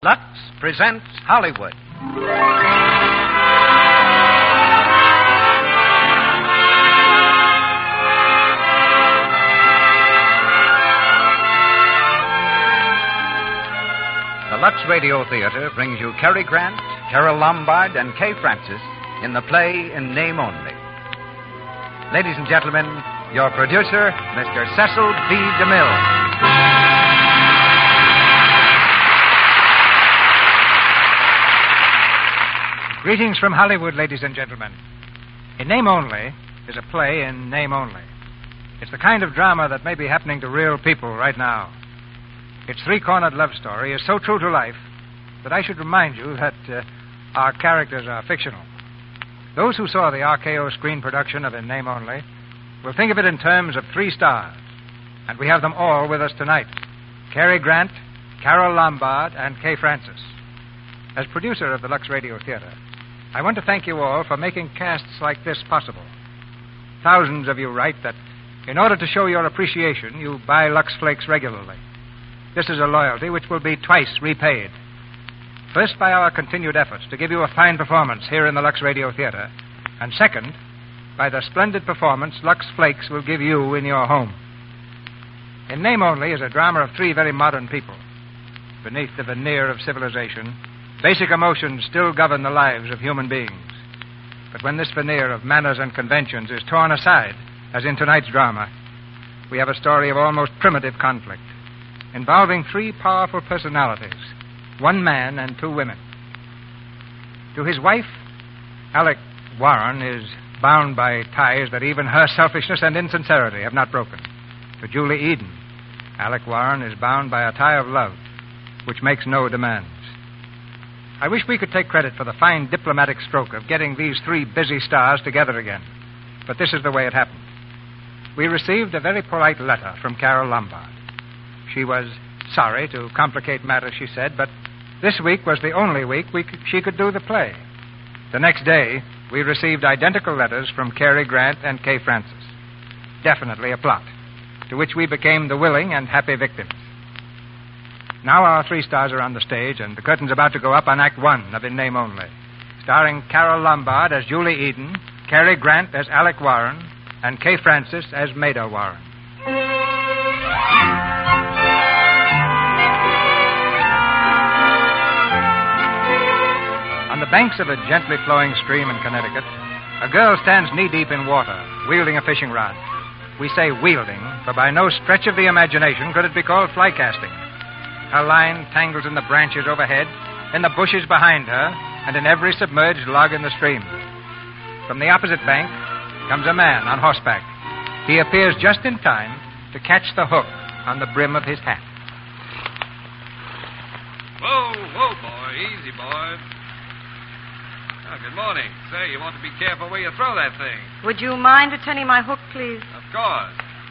Lux presents Hollywood. The Lux Radio Theater brings you Cary Grant, Carole Lombard, and Kay Francis in the play In Name Only. Ladies and gentlemen, your producer, Mr. Cecil B. DeMille. Greetings from Hollywood, ladies and gentlemen. In Name Only is a play in name only. It's the kind of drama that may be happening to real people right now. Its three-cornered love story is so true to life that I should remind you that our characters are fictional. Those who saw the RKO screen production of In Name Only will think of it in terms of 3 stars. And we have them all with us tonight. Cary Grant, Carole Lombard, and Kay Francis. As producer of the Lux Radio Theater, I want to thank you all for making casts like this possible. Thousands of you write that in order to show your appreciation, you buy Lux Flakes regularly. This is a loyalty which will be twice repaid. First, by our continued efforts to give you a fine performance here in the Lux Radio Theater, and second, by the splendid performance Lux Flakes will give you in your home. In Name Only is a drama of 3 very modern people. Beneath the veneer of civilization, basic emotions still govern the lives of human beings. But when this veneer of manners and conventions is torn aside, as in tonight's drama, we have a story of almost primitive conflict, involving 3 powerful personalities, 1 man and 2 women. To his wife, Alec Warren is bound by ties that even her selfishness and insincerity have not broken. To Julie Eden, Alec Warren is bound by a tie of love, which makes no demands. I wish we could take credit for the fine diplomatic stroke of getting these 3 busy stars together again, but this is the way it happened. We received a very polite letter from Carole Lombard. She was sorry to complicate matters, she said, but this week was the only week she could do the play. The next day, we received identical letters from Cary Grant and Kay Francis. Definitely a plot, to which we became the willing and happy victims. Now our 3 stars are on the stage, and the curtain's about to go up on Act 1 of In Name Only, starring Carole Lombard as Julie Eden, Cary Grant as Alec Warren, and Kay Francis as Maida Warren. On the banks of a gently flowing stream in Connecticut, a girl stands knee-deep in water, wielding a fishing rod. We say wielding, for by no stretch of the imagination could it be called fly casting. Her line tangles in the branches overhead, in the bushes behind her, and in every submerged log in the stream. From the opposite bank comes a man on horseback. He appears just in time to catch the hook on the brim of his hat. Whoa, boy. Easy, boy. Oh, good morning. Say, you want to be careful where you throw that thing. Would you mind returning my hook, please? Of course.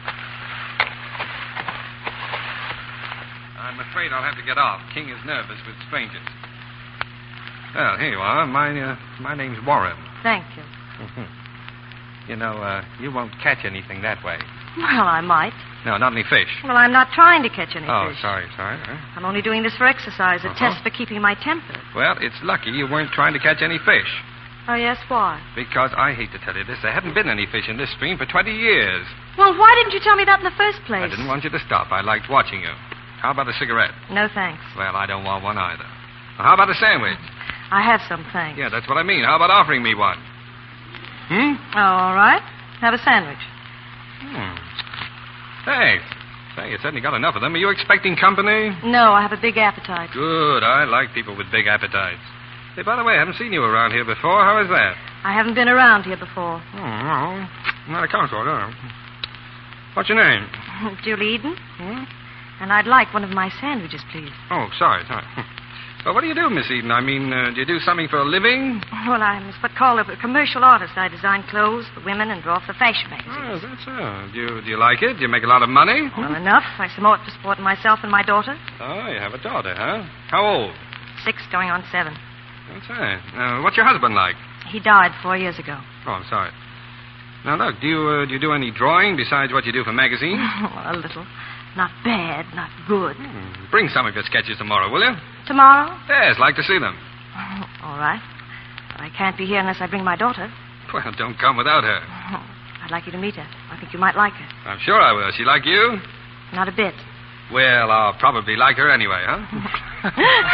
I'm afraid I'll have to get off. King is nervous with strangers. Well, here you are. My name's Warren. Thank you. You know, you won't catch anything that way. Well, I might. No, not any fish. Well, I'm not trying to catch any Oh, fish. sorry. I'm only doing this for exercise, a test for keeping my temper. Well, it's lucky you weren't trying to catch any fish. Oh, yes, why? Because I hate to tell you this, there haven't been any fish in this stream for 20 years. Well, why didn't you tell me that in the first place? I didn't want you to stop. I liked watching you. How about a cigarette? No, thanks. Well, I don't want one either. Well, how about a sandwich? I have some, thanks. Yeah, that's what I mean. How about offering me one? Oh, all right. Have a sandwich. Hey, you certainly got enough of them. Are you expecting company? No, I have a big appetite. Good. I like people with big appetites. Hey, by the way, I haven't seen you around here before. How is that? I haven't been around here before. Oh, not a consort, huh? What's your name? Julie Eden. And I'd like one of my sandwiches, please. Oh, sorry. Well, what do you do, Miss Eden? I mean, do you do something for a living? Well, I'm what's called a commercial artist. I design clothes for women and draw for fashion magazines. Oh, that's so. Do you like it? Do you make a lot of money? Well, enough. I support myself and my daughter. Oh, you have a daughter, huh? How old? 6 going on 7. That's right. What's your husband like? He died 4 years ago. Oh, I'm sorry. Now, look, do you do any drawing besides what you do for magazines? A little. Not bad, not good. Bring some of your sketches tomorrow, will you? Tomorrow? Yes, like to see them. Oh, all right. But I can't be here unless I bring my daughter. Well, don't come without her. Oh, I'd like you to meet her. I think you might like her. I'm sure I will. She like you? Not a bit. Well, I'll probably like her anyway, huh?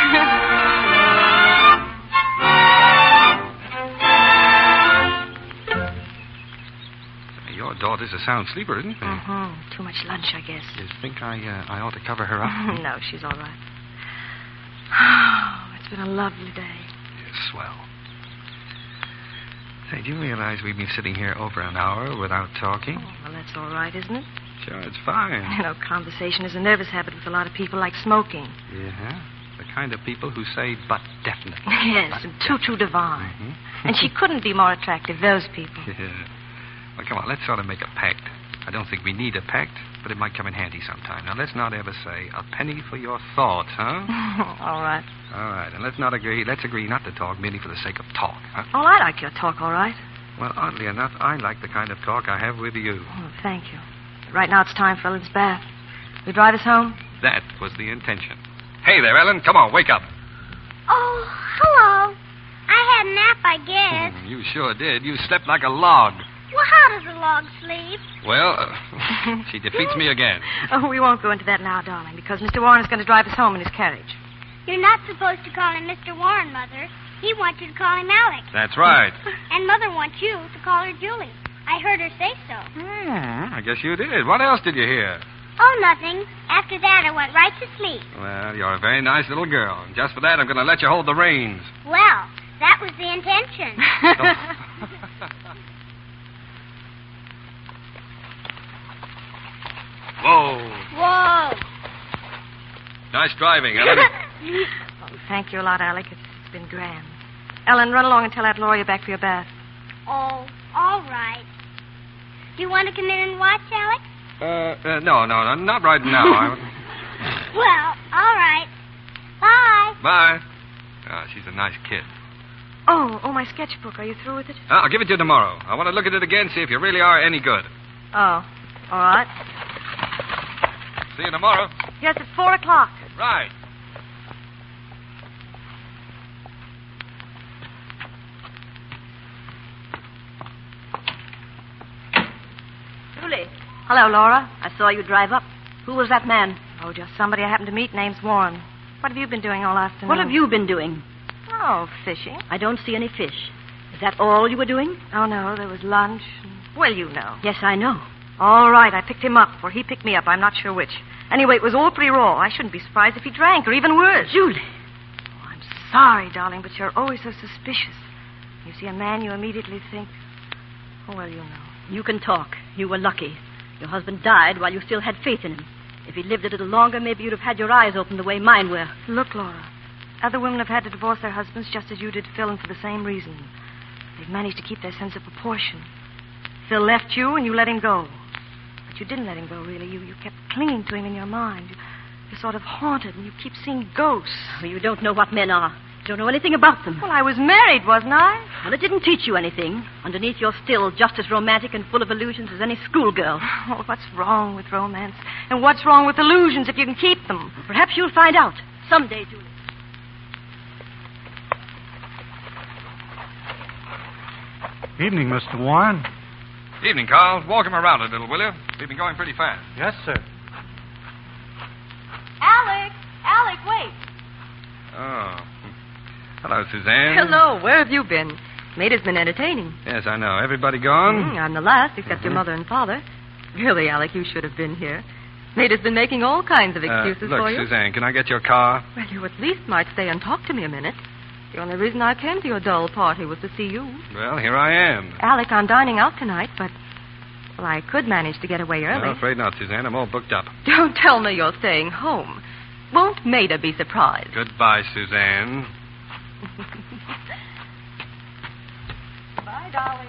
Your daughter's a sound sleeper, isn't she? Mm-hmm. Too much lunch, I guess. You think I ought to cover her up? No, she's all right. Oh, it's been a lovely day. Yeah, swell. Say, do you realize we've been sitting here over an hour without talking? Oh, well, that's all right, isn't it? Sure, it's fine. You know, conversation is a nervous habit with a lot of people like smoking. Yeah? The kind of people who say, but definitely. Yes, but and too divine. Mm-hmm. And she couldn't be more attractive, those people. Yeah. Well, come on, let's sort of make a pact. I don't think we need a pact, but it might come in handy sometime. Now, let's not ever say, a penny for your thoughts, huh? All right. All right, and let's agree not to talk merely for the sake of talk, huh? Oh, I like your talk, all right. Well, oddly enough, I like the kind of talk I have with you. Oh, thank you. Right now it's time for Ellen's bath. You drive us home? That was the intention. Hey there, Ellen. Come on, wake up. Oh, hello. I had a nap, I guess. You sure did. You slept like a log. Well, how does a log sleep? Well, she defeats me again. Oh, we won't go into that now, darling, because Mr. Warren is going to drive us home in his carriage. You're not supposed to call him Mr. Warren, Mother. He wants you to call him Alex. That's right. And Mother wants you to call her Julie. I heard her say so. I guess you did. What else did you hear? Oh, nothing. After that, I went right to sleep. Well, you're a very nice little girl. And just for that, I'm going to let you hold the reins. Well, that was the intention. Whoa. Nice driving, Ellen. Oh, thank you a lot, Alec. It's been grand. Ellen, run along and tell Aunt Laura you're back for your bath. Oh, all right. Do you want to come in and watch, Alex? No, not right now. Well, all right. Bye. Bye. She's a nice kid. Oh, my sketchbook. Are you through with it? I'll give it to you tomorrow. I want to look at it again, see if you really are any good. Oh, all right. See you tomorrow. Yes, at 4 o'clock. Right. Julie. Hello, Laura. I saw you drive up. Who was that man? Oh, just somebody I happened to meet. Name's Warren. What have you been doing all afternoon? What have you been doing? Oh, fishing. I don't see any fish. Is that all you were doing? Oh, no, there was lunch. Well, you know. Yes, I know. All right, I picked him up, or he picked me up. I'm not sure which. Anyway, it was all pretty raw. I shouldn't be surprised if he drank, or even worse. Julie. Oh, I'm sorry, darling, but you're always so suspicious. You see a man, you immediately think, oh, well, you know. You can talk. You were lucky. Your husband died while you still had faith in him. If he lived a little longer, maybe you'd have had your eyes open the way mine were. Look, Laura, other women have had to divorce their husbands just as you did Phil, and for the same reason. They've managed to keep their sense of proportion. Phil left you, and you let him go. But you didn't let him go, really. You kept clinging to him in your mind. You're sort of haunted, and you keep seeing ghosts. Well, you don't know what men are. You don't know anything about them. Well, I was married, wasn't I? Well, it didn't teach you anything. Underneath, you're still just as romantic and full of illusions as any schoolgirl. Oh, what's wrong with romance? And what's wrong with illusions if you can keep them? Perhaps you'll find out someday, Julie. Evening, Mr. Warren. Evening, Carl. Walk him around a little, will you? We've been going pretty fast. Yes, sir. Alex, wait. Oh. Hello, Suzanne. Hello. Where have you been? Maida's been entertaining. Yes, I know. Everybody gone? I'm the last, except your mother and father. Really, Alec, you should have been here. Maida's been making all kinds of excuses look, for you. Suzanne, can I get your car? Well, you at least might stay and talk to me a minute. The only reason I came to your dull party was to see you. Well, here I am. Alec, I'm dining out tonight, but... Well, I could manage to get away early. No, afraid not, Suzanne. I'm all booked up. Don't tell me you're staying home. Won't Maida be surprised? Goodbye, Suzanne. Bye, darling.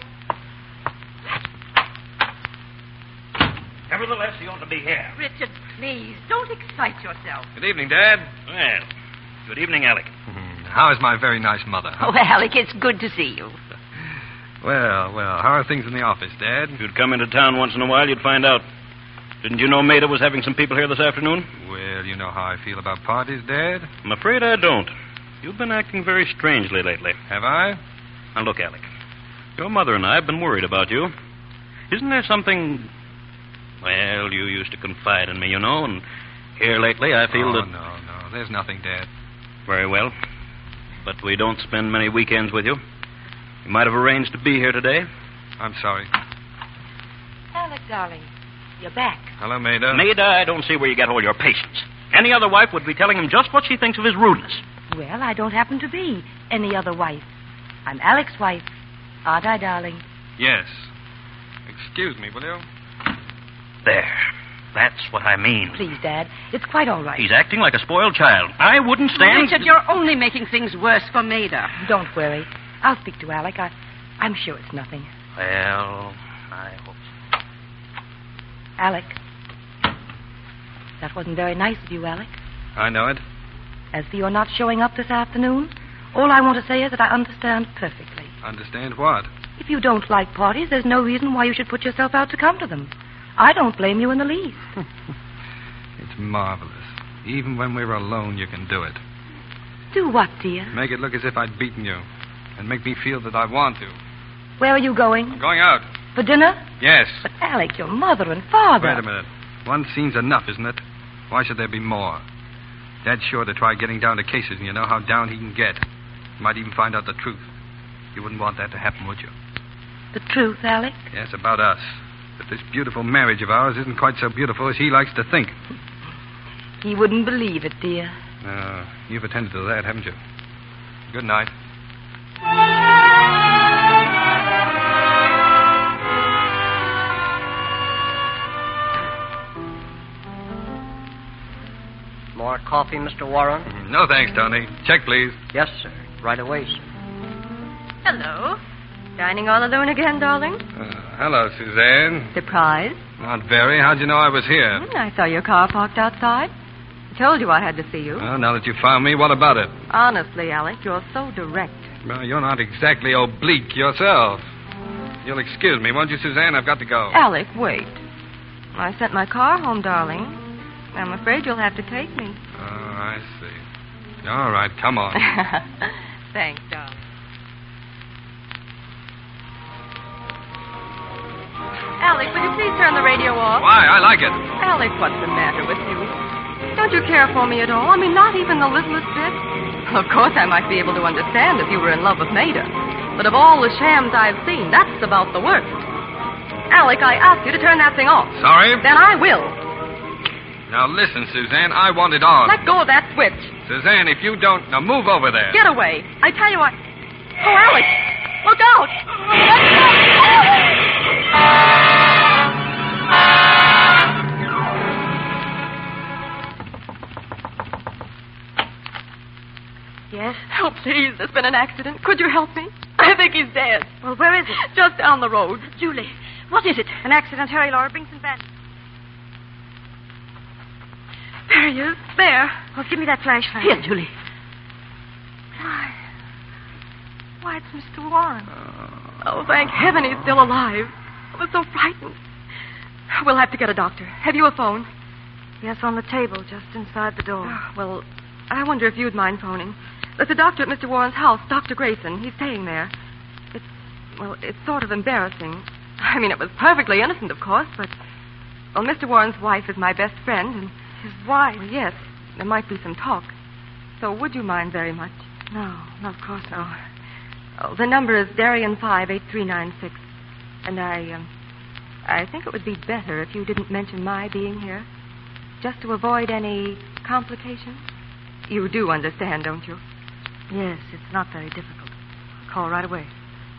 Nevertheless, he ought to be here. Richard, please, don't excite yourself. Good evening, Dad. Well, good evening, Alec. How is my very nice mother? Huh? Oh, Alec, it's good to see you. Well, how are things in the office, Dad? If you'd come into town once in a while, you'd find out. Didn't you know Maida was having some people here this afternoon? Well, you know how I feel about parties, Dad. I'm afraid I don't. You've been acting very strangely lately. Have I? Now, look, Alec. Your mother and I have been worried about you. Isn't there something... Well, you used to confide in me, you know, and here lately I feel that... No. There's nothing, Dad. Very well. But we don't spend many weekends with you. You might have arranged to be here today. I'm sorry. Alec, darling, you're back. Hello, Maida. Maida, I don't see where you get all your patience. Any other wife would be telling him just what she thinks of his rudeness. Well, I don't happen to be any other wife. I'm Alec's wife. Aren't I, darling? Yes. Excuse me, will you? There. That's what I mean. Please, Dad. It's quite all right. He's acting like a spoiled child. I wouldn't stand... Richard, you're only making things worse for Maida. Don't worry. I'll speak to Alec. I'm sure it's nothing. Well, I hope so. Alec. That wasn't very nice of you, Alec. I know it. As for your not showing up this afternoon, all I want to say is that I understand perfectly. Understand what? If you don't like parties, there's no reason why you should put yourself out to come to them. I don't blame you in the least. It's marvelous. Even when we're alone, you can do it. Do what, dear? Make it look as if I'd beaten you. And make me feel that I want to. Where are you going? I'm going out. For dinner? Yes. But, Alec, your mother and father... Wait a minute. One scene's enough, isn't it? Why should there be more? Dad's sure to try getting down to cases, and you know how down he can get. He might even find out the truth. You wouldn't want that to happen, would you? The truth, Alec? Yes, about us. That this beautiful marriage of ours isn't quite so beautiful as he likes to think. He wouldn't believe it, dear. You've attended to that, haven't you? Good night. More coffee, Mr. Warren? No, thanks, Tony. Check, please. Yes, sir. Right away, sir. Hello. Dining all alone again, darling? Hello, Suzanne. Surprised? Not very. How'd you know I was here? I saw your car parked outside. I told you I had to see you. Well, now that you found me, what about it? Honestly, Alec, you're so direct. Well, you're not exactly oblique yourself. You'll excuse me, won't you, Suzanne? I've got to go. Alec, wait. I sent my car home, darling. I'm afraid you'll have to take me. Oh, I see. All right, come on. Thanks, darling. Alec, will you please turn the radio off? Why? I like it. Alec, what's the matter with you? Don't you care for me at all? I mean, not even the littlest bit? Of course, I might be able to understand if you were in love with Maida. But of all the shams I've seen, that's about the worst. Alec, I asked you to turn that thing off. Sorry? Then I will. Now, listen, Suzanne, I want it on. Let go of that switch. Suzanne, if you don't... Now, move over there. Get away. I tell you what... Oh, Alec! Look out! Let go! Yes? Oh, please, there's been an accident. Could you help me? I think he's dead. Well, where is it? Just down the road. Julie, what is it? An accident. Hurry, Laura. Bring some bandage. There he is. There. Well, give me that flashlight. Here, Julie. Why, it's Mr. Warren. Oh, thank heaven he's still alive. I was so frightened. We'll have to get a doctor. Have you a phone? Yes, on the table, just inside the door. Well, I wonder if you'd mind phoning. There's a doctor at Mr. Warren's house, Dr. Grayson. He's staying there. It's sort of embarrassing. I mean, it was perfectly innocent, of course, but... Well, Mr. Warren's wife is my best friend, and... His wife? Well, yes, there might be some talk. So would you mind very much? No, of course not. Oh, the number is Darien 58396. And I think it would be better if you didn't mention my being here. Just to avoid any complications. You do understand, don't you? Yes, it's not very difficult. I'll call right away.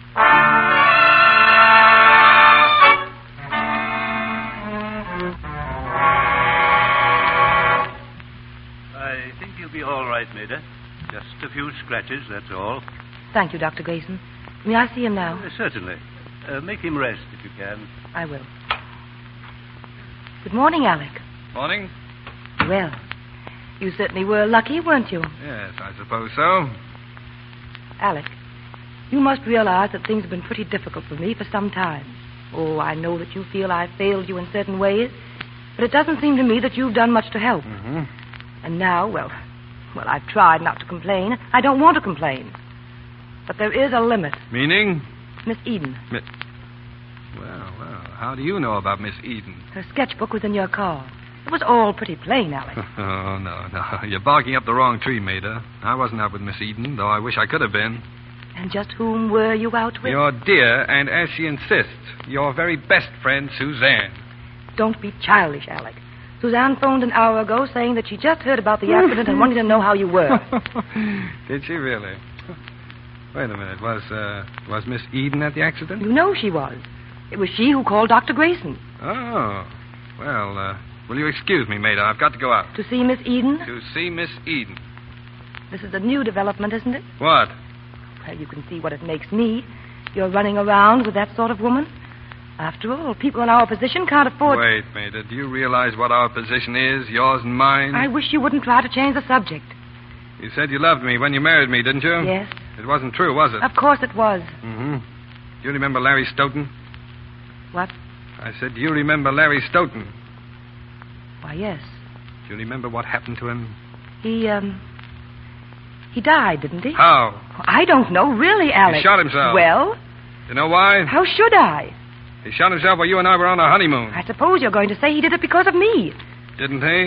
I think you'll be all right, Maida. Just a few scratches, that's all. Thank you, Dr. Grayson. May I see him now? Certainly. Make him rest if you can. I will. Good morning, Alec. Morning. Well, you certainly were lucky, weren't you? Yes, I suppose so. Alec, you must realize that things have been pretty difficult for me for some time. Oh, I know that you feel I've failed you in certain ways. But it doesn't seem to me that you've done much to help. Mm-hmm. And now, well, I've tried not to complain. I don't want to complain. But there is a limit. Meaning? Miss Eden. Well, how do you know about Miss Eden? Her sketchbook was in your car. It was all pretty plain, Alec. Oh, no. You're barking up the wrong tree, Maida. I wasn't out with Miss Eden, though I wish I could have been. And just whom were you out with? Your dear, and as she insists, your very best friend, Suzanne. Don't be childish, Alec. Suzanne phoned an hour ago saying that she just heard about the accident and wanted to know how you were. Did she really? Wait a minute. Was Miss Eden at the accident? You know she was. It was she who called Dr. Grayson. Oh. Well, will you excuse me, Maida? I've got to go out. To see Miss Eden? To see Miss Eden. This is a new development, isn't it? What? Well, you can see what it makes me. You're running around with that sort of woman. After all, people in our position can't afford... Wait, Maida. Do you realize what our position is, yours and mine? I wish you wouldn't try to change the subject. You said you loved me when you married me, didn't you? Yes. It wasn't true, was it? Of course it was. Mm-hmm. Do you remember Larry Stoughton? What? I said, do you remember Larry Stoughton? Why, yes. Do you remember what happened to him? He died, didn't he? How? I don't know, really, Alec. He shot himself. Well? You know why? How should I? He shot himself while you and I were on our honeymoon. I suppose you're going to say he did it because of me. Didn't he?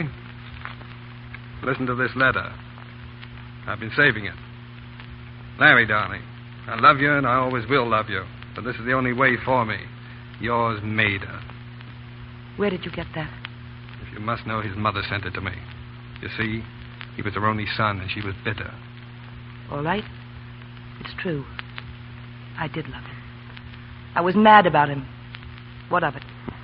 Listen to this letter. I've been saving it. Larry, darling, I love you and I always will love you. But this is the only way for me. Yours, Maida. Where did you get that? If you must know, his mother sent it to me. You see, he was her only son and she was bitter. All right. It's true. I did love him. I was mad about him. What of it?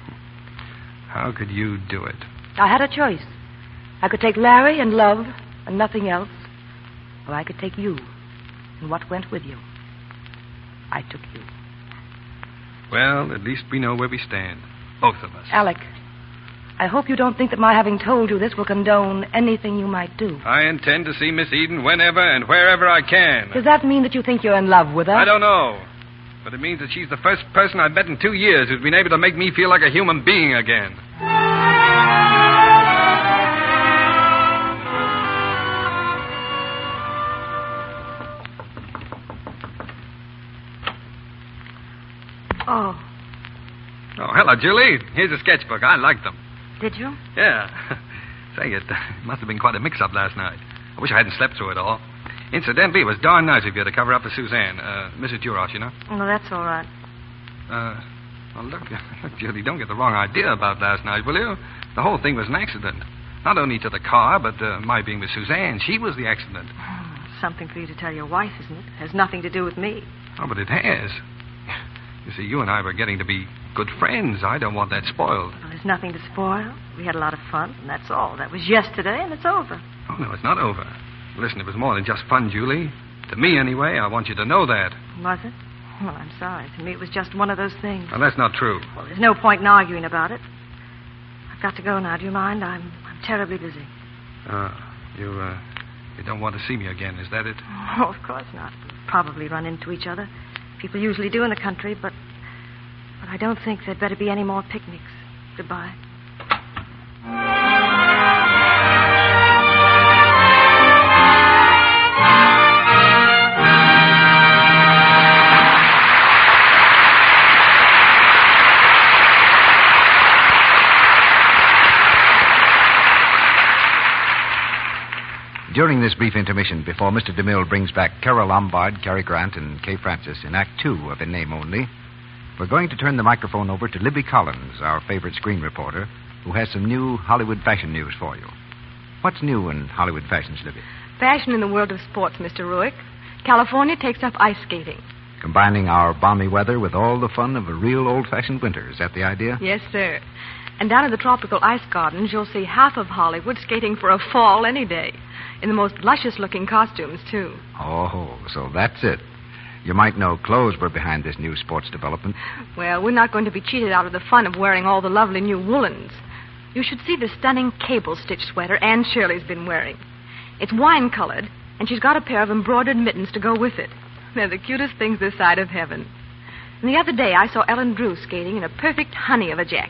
How could you do it? I had a choice. I could take Larry and love and nothing else. Or I could take you and what went with you. I took you. Well, at least we know where we stand. Both of us. Alec, I hope you don't think that my having told you this will condone anything you might do. I intend to see Miss Eden whenever and wherever I can. Does that mean that you think you're in love with her? I don't know. But it means that she's the first person I've met in 2 years who's been able to make me feel like a human being again. Oh, hello, Julie. Here's a sketchbook. I like them. did you? Yeah. Say, it must have been quite a mix-up last night. I wish I hadn't slept through it all. Incidentally, it was darn nice of you to cover up for Suzanne. Mrs. Duros, you know. No, that's all right. Well, look, Julie, don't get the wrong idea about last night, will you? The whole thing was an accident. Not only to the car, but my being with Suzanne. She was the accident. Something for you to tell your wife, isn't it? Has nothing to do with me. Oh, but it has. You see, you and I were getting to be good friends. I don't want that spoiled. Well, there's nothing to spoil. We had a lot of fun, and that's all. That was yesterday, and it's over. Oh, no, it's not over. Listen, it was more than just fun, Julie. To me, anyway, I want you to know that. Was it? Well, I'm sorry. To me, it was just one of those things. Well, that's not true. Well, there's no point in arguing about it. I've got to go now. Do you mind? I'm terribly busy. You don't want to see me again, is that it? Oh, of course not. We'll probably run into each other. People usually do in the country, but I don't think there'd better be any more picnics. Goodbye. During this brief intermission, before Mr. DeMille brings back Carol Lombard, Cary Grant, and Kay Francis in Act 2 of In Name Only, we're going to turn the microphone over to Libby Collins, our favorite screen reporter, who has some new Hollywood fashion news for you. What's new in Hollywood fashions, Libby? Fashion in the world of sports, Mr. Ruick. California takes up ice skating. Combining our balmy weather with all the fun of a real old-fashioned winter. Is that the idea? Yes, sir. And down in the tropical ice gardens, you'll see half of Hollywood skating for a fall any day. In the most luscious-looking costumes, too. Oh, so that's it. You might know clothes were behind this new sports development. Well, we're not going to be cheated out of the fun of wearing all the lovely new woolens. You should see the stunning cable-stitch sweater Anne Shirley's been wearing. It's wine-colored, and she's got a pair of embroidered mittens to go with it. They're the cutest things this side of heaven. And the other day, I saw Ellen Drew skating in a perfect honey of a jacket.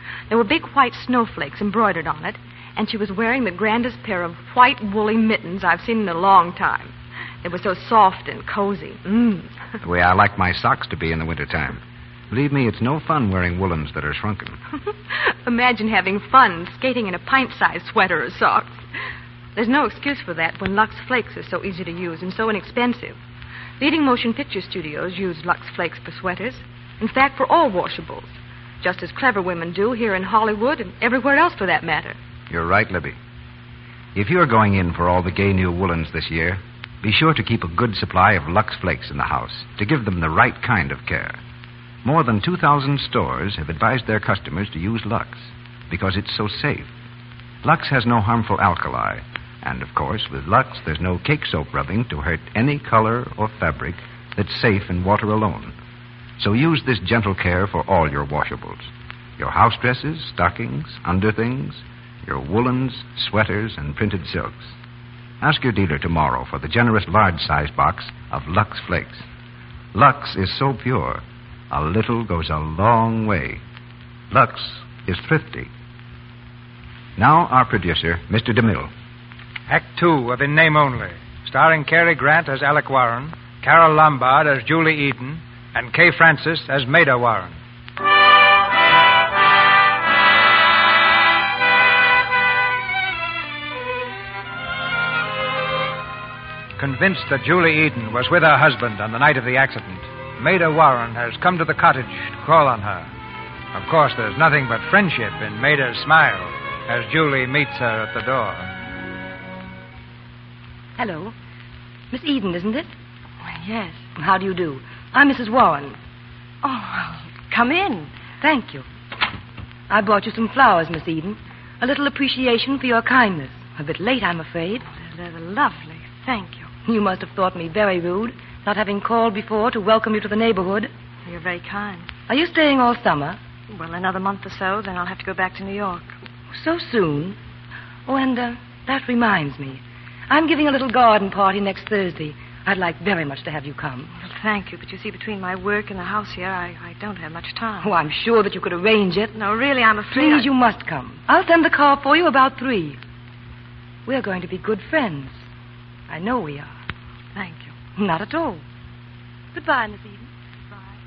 There were big white snowflakes embroidered on it, and she was wearing the grandest pair of white woolly mittens I've seen in a long time. They were so soft and cozy. The way I like my socks to be in the wintertime. Believe me, it's no fun wearing woolens that are shrunken. Imagine having fun skating in a pint-sized sweater or socks. There's no excuse for that when Lux Flakes are so easy to use and so inexpensive. Leading motion picture studios use Lux Flakes for sweaters. In fact, for all washables. Just as clever women do here in Hollywood and everywhere else for that matter. You're right, Libby. If you're going in for all the gay new woolens this year, be sure to keep a good supply of Lux Flakes in the house to give them the right kind of care. More than 2,000 stores have advised their customers to use Lux because it's so safe. Lux has no harmful alkali. And, of course, with Lux, there's no cake soap rubbing to hurt any color or fabric that's safe in water alone. So use this gentle care for all your washables. Your house dresses, stockings, underthings, your woolens, sweaters, and printed silks. Ask your dealer tomorrow for the generous large-size box of Lux Flakes. Lux is so pure, a little goes a long way. Lux is thrifty. Now our producer, Mr. DeMille. Act 2 of In Name Only, starring Cary Grant as Alec Warren, Carol Lombard as Julie Eden, and Kay Francis as Maida Warren. Convinced that Julie Eden was with her husband on the night of the accident, Maida Warren has come to the cottage to call on her. Of course, there's nothing but friendship in Maida's smile as Julie meets her at the door. Hello. Miss Eden, isn't it? Yes. How do you do? I'm Mrs. Warren. Oh, well, come in. Thank you. I brought you some flowers, Miss Eden. A little appreciation for your kindness. A bit late, I'm afraid. They're lovely. Thank you. You must have thought me very rude, not having called before to welcome you to the neighborhood. You're very kind. Are you staying all summer? Well, another month or so, then I'll have to go back to New York. So soon? Oh, and that reminds me. I'm giving a little garden party next Thursday. I'd like very much to have you come. Well, thank you, but you see, between my work and the house here, I don't have much time. Oh, I'm sure that you could arrange it. No, really, I'm afraid... Please, you must come. I'll send the car for you about 3. We're going to be good friends. I know we are. Thank you. Not at all. Goodbye, Miss Eden. Goodbye.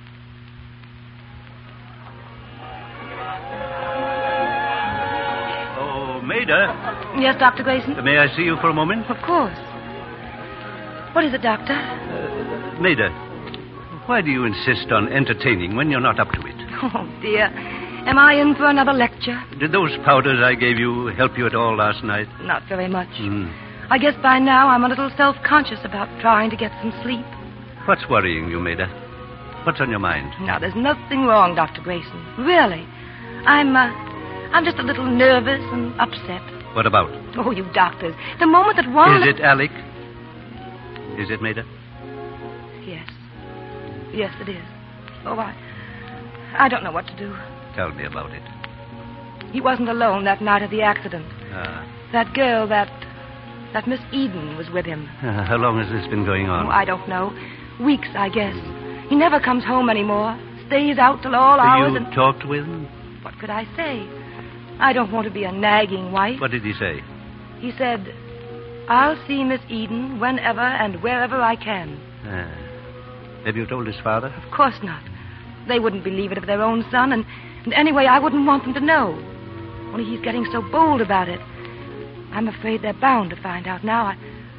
Oh, Maida. Yes, Dr. Grayson? May I see you for a moment? Of course. What is it, Doctor? Maida, why do you insist on entertaining when you're not up to it? Oh, dear. Am I in for another lecture? Did those powders I gave you help you at all last night? Not very much. I guess by now I'm a little self-conscious about trying to get some sleep. What's worrying you, Maida? What's on your mind? Now, there's nothing wrong, Dr. Grayson. Really. I'm just a little nervous and upset. What about? Oh, you doctors. The moment that one... Is it Alec? Is it, Maida? Yes. Yes, it is. Oh, I don't know what to do. Tell me about it. He wasn't alone that night of the accident. That girl, that Miss Eden was with him. How long has this been going on? Oh, I don't know. Weeks, I guess. He never comes home anymore. Stays out till all hours You talked with him? What could I say? I don't want to be a nagging wife. What did he say? He said, I'll see Miss Eden whenever and wherever I can. Have you told his father? Of course not. They wouldn't believe it of their own son, and anyway, I wouldn't want them to know. Only he's getting so bold about it. I'm afraid they're bound to find out now.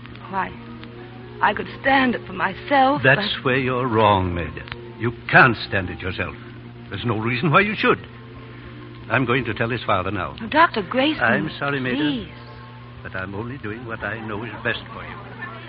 I could stand it for myself. That's where you're wrong, Maida. You can't stand it yourself. There's no reason why you should. I'm going to tell his father now. Oh, Dr. Grayson. I'm sorry, Maida. Please. But I'm only doing what I know is best for you.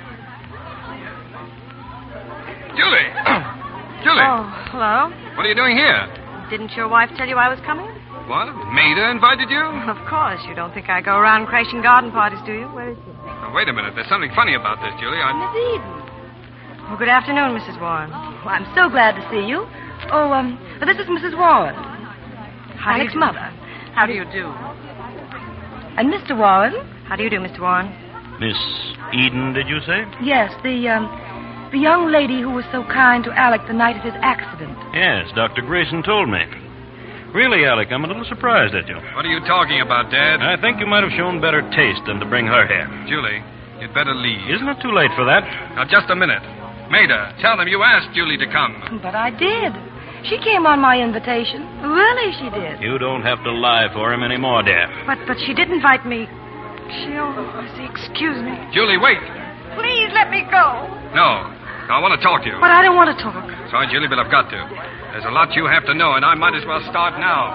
Julie! Julie! Oh, hello? What are you doing here? Didn't your wife tell you I was coming? What? Maida invited you? Of course. You don't think I go around crashing garden parties, do you? Where is she? Oh, wait a minute. There's something funny about this, Julie. Miss Eden. Oh, good afternoon, Mrs. Warren. Oh, I'm so glad to see you. Oh, this is Mrs. Warren. Alec's mother. How do you do? And Mr. Warren. How do you do, Mr. Warren? Miss Eden, did you say? Yes, the young lady who was so kind to Alec the night of his accident. Yes, Dr. Grayson told me. Really, Alec, I'm a little surprised at you. What are you talking about, Dad? I think you might have shown better taste than to bring her here. Julie, you'd better leave. Isn't it too late for that? Now, just a minute. Maida, tell them you asked Julie to come. But I did. She came on my invitation. Really, she did. You don't have to lie for him anymore, dear. But she did invite me. I see. Excuse me. Julie, wait. Please let me go. No, I want to talk to you. But I don't want to talk. Sorry, Julie, but I've got to. There's a lot you have to know, and I might as well start now.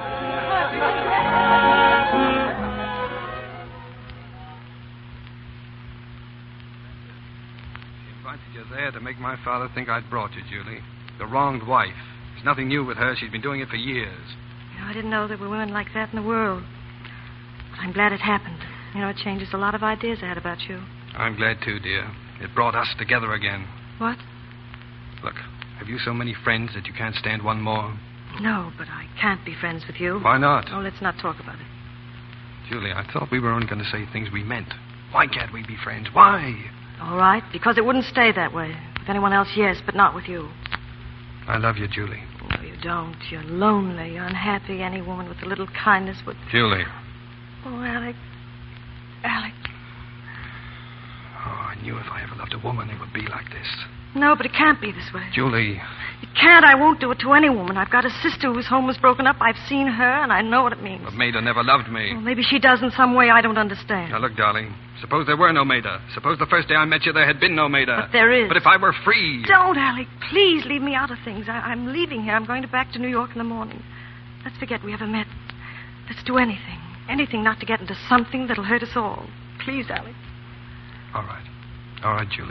She invited you there to make my father think I'd brought you, Julie. The wronged wife. There's nothing new with her. She's been doing it for years. I didn't know there were women like that in the world. But I'm glad it happened. It changes a lot of ideas I had about you. I'm glad, too, dear. It brought us together again. What? Look, have you so many friends that you can't stand one more? No, but I can't be friends with you. Why not? Oh, let's not talk about it. Julie, I thought we were only going to say things we meant. Why can't we be friends? Why? All right, because it wouldn't stay that way. With anyone else, yes, but not with you. I love you, Julie. Oh, you don't. You're lonely. You're unhappy. Any woman with a little kindness would... Julie. Oh, Alec. Alec. Oh, I knew if I ever loved a woman, it would be like this. No, but it can't be this way. Julie. It can't. I won't do it to any woman. I've got a sister whose home was broken up. I've seen her, and I know what it means. But Maida never loved me. Well, maybe she does in some way I don't understand. Now, look, darling. Suppose there were no Maida. Suppose the first day I met you there had been no Maida. But there is. But if I were free... Don't, Alec. Please leave me out of things. I'm leaving here. I'm going back to New York in the morning. Let's forget we ever met. Let's do anything. Anything not to get into something that'll hurt us all. Please, Alec. All right. All right, Julie.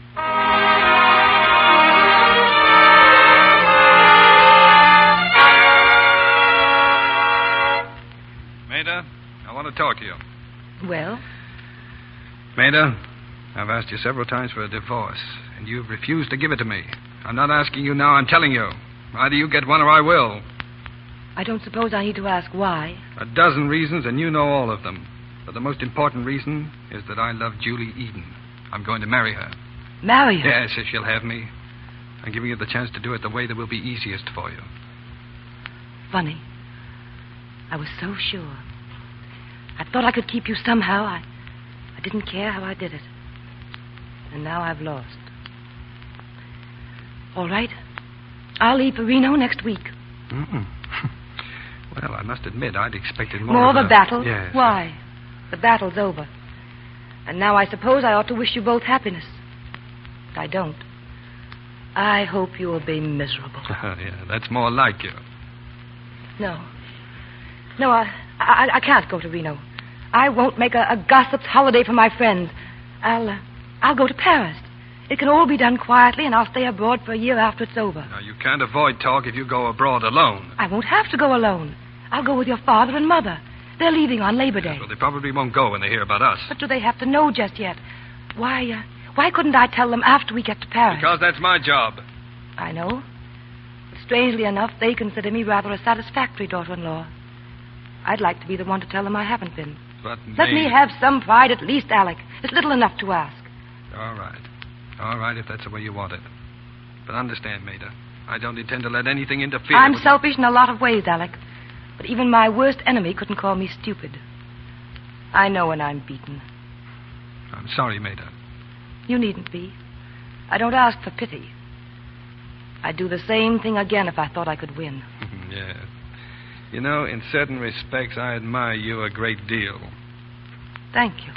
Maida, I want to talk to you. Well? Maida, I've asked you several times for a divorce, and you've refused to give it to me. I'm not asking you now, I'm telling you. Either you get one or I will. I don't suppose I need to ask why. A dozen reasons, and you know all of them. But the most important reason is that I love Julie Eden. I'm going to marry her. Marry her? Yes, if she'll have me. I'm giving you the chance to do it the way that will be easiest for you. Funny. I was so sure. I thought I could keep you somehow. I didn't care how I did it. And now I've lost. All right. I'll leave for Reno next week. Mm-mm. Well, I must admit, I'd expected more. More of a battle? Yes. Why? The battle's over. And now I suppose I ought to wish you both happiness. But I don't. I hope you'll be miserable. Yeah, that's more like you. No. No, I can't go to Reno. I won't make a gossip's holiday for my friends. I'll go to Paris. It can all be done quietly, and I'll stay abroad for a year after it's over. Now, you can't avoid talk if you go abroad alone. I won't have to go alone. I'll go with your father and mother. They're leaving on Labor Day. Well, they probably won't go when they hear about us. But do they have to know just yet? Why couldn't I tell them after we get to Paris? Because that's my job. I know. But strangely enough, they consider me rather a satisfactory daughter-in-law. I'd like to be the one to tell them I haven't been. But Let me have some pride at least, Alec. It's little enough to ask. All right. All right, if that's the way you want it. But understand, Maida, I don't intend to let anything interfere. I'm selfish in a lot of ways, Alec. But even my worst enemy couldn't call me stupid. I know when I'm beaten. I'm sorry, Maida. You needn't be. I don't ask for pity. I'd do the same thing again if I thought I could win. Yeah. You know, in certain respects, I admire you a great deal. Thank you.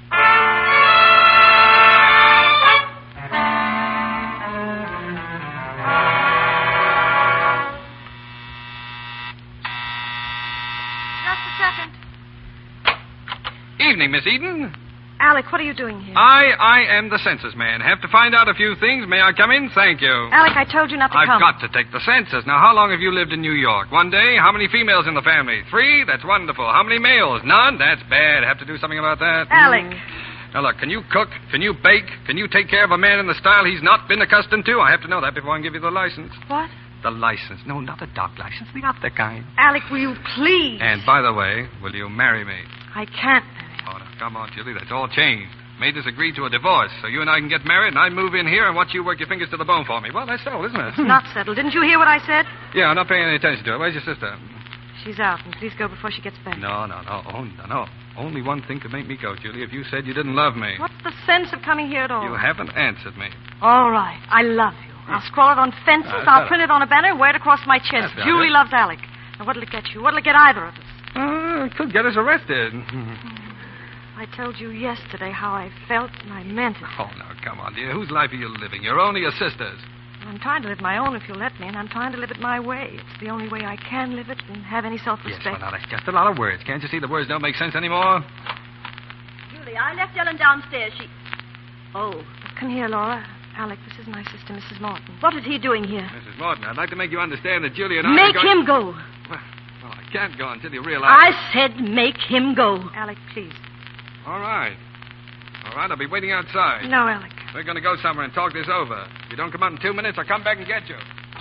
Just a second. Evening, Miss Eden. Alec, what are you doing here? I am the census man. Have to find out a few things. May I come in? Thank you. Alec, I told you not to I've come. got to take the census. Now, how long have you lived in New York? 1 day? How many females in the family? 3? That's wonderful. How many males? None? That's bad. Have to do something about that. Alec. Now, look, can you cook? Can you bake? Can you take care of a man in the style he's not been accustomed to? I have to know that before I can give you the license. What? The license. No, not a dog license. The other kind. Alec, will you please? And by the way, will you marry me? I can't. Oh, now, come on, Julie. That's all changed. Maid has agreed to a divorce, so you and I can get married, and I move in here and watch you work your fingers to the bone for me. Well, that's settled, isn't it? Not settled. Didn't you hear what I said? Yeah, I'm not paying any attention to her. Where's your sister? She's out, and please go before she gets back. No. Oh, no. Only one thing could make me go, Julie. If you said you didn't love me. What's the sense of coming here at all? You haven't answered me. All right. I love you. I'll scrawl it on fences. I'll print it on a banner and wear it across my chest. Julie loves Alec. Now, what'll it get you? What'll it get either of us? It could get us arrested. I told you yesterday how I felt, and I meant it. Oh, now, come on, dear. Whose life are you living? Your own or your sister's? I'm trying to live my own if you'll let me, and I'm trying to live it my way. It's the only way I can live it and have any self-respect. Yes, well, now, that's just a lot of words. Can't you see the words don't make sense anymore? Julie, I left Ellen downstairs. Oh. Come here, Laura. Alec, this is my sister, Mrs. Morton. What is he doing here? Mrs. Morton, I'd like to make you understand that Julie and I... Make him go. Well, I can't go until you realize... I said make him go. Alec, please. All right, I'll be waiting outside. No, Alec. We're going to go somewhere and talk this over. If you don't come out in 2 minutes, I'll come back and get you.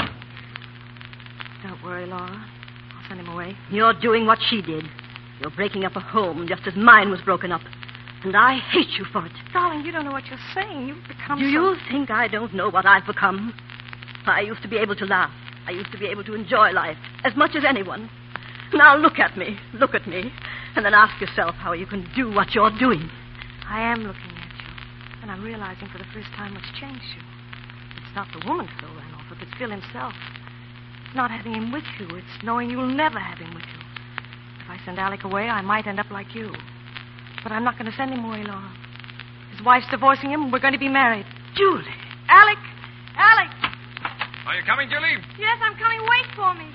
Don't worry, Laura. I'll send him away. You're doing what she did. You're breaking up a home just as mine was broken up. And I hate you for it. Darling, you don't know what you're saying. You've become Do you think I don't know what I've become? I used to be able to laugh. I used to be able to enjoy life as much as anyone. Now look at me, and then ask yourself how you can do what you're doing. I am looking at you, and I'm realizing for the first time what's changed you. It's not the woman Phil Randolph, it's Phil himself. It's not having him with you. It's knowing you'll never have him with you. If I send Alec away, I might end up like you. But I'm not going to send him away, Laura. His wife's divorcing him, and we're going to be married. Julie! Alec! Are you coming, Julie? Yes, I'm coming. Wait for me.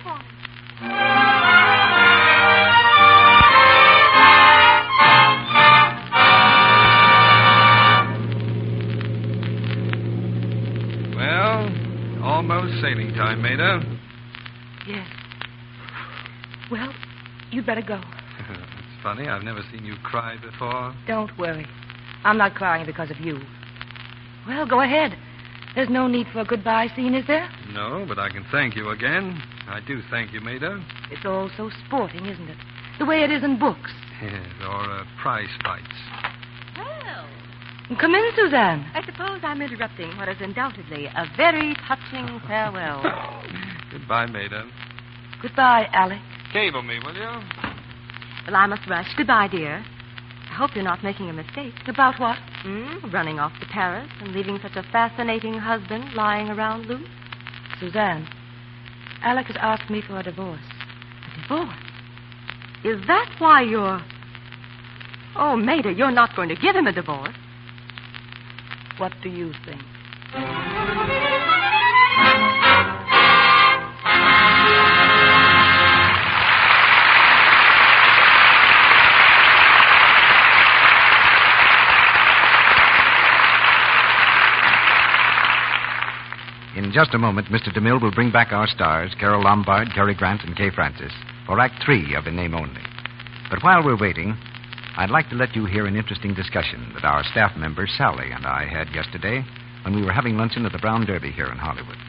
Well, almost sailing time, Maida. Yes. Well, you'd better go. It's funny. I've never seen you cry before. Don't worry. I'm not crying because of you. Well, go ahead. There's no need for a goodbye scene, is there? No, but I can thank you again. I do thank you, Maida. It's all so sporting, isn't it? The way it is in books. Yes, or prize fights. Well. Come in, Suzanne. I suppose I'm interrupting what is undoubtedly a very touching farewell. Goodbye, Maida. Goodbye, Alec. Cable me, will you? Well, I must rush. Goodbye, dear. I hope you're not making a mistake. About what? Running off to Paris and leaving such a fascinating husband lying around loose. Suzanne, Alec has asked me for a divorce. A divorce? Is that why you're... Oh, Maida, you're not going to give him a divorce. What do you think? In just a moment, Mr. DeMille will bring back our stars, Carol Lombard, Cary Grant, and Kay Francis, for Act 3 of In Name Only. But while we're waiting, I'd like to let you hear an interesting discussion that our staff member, Sally, and I had yesterday when we were having luncheon at the Brown Derby here in Hollywood.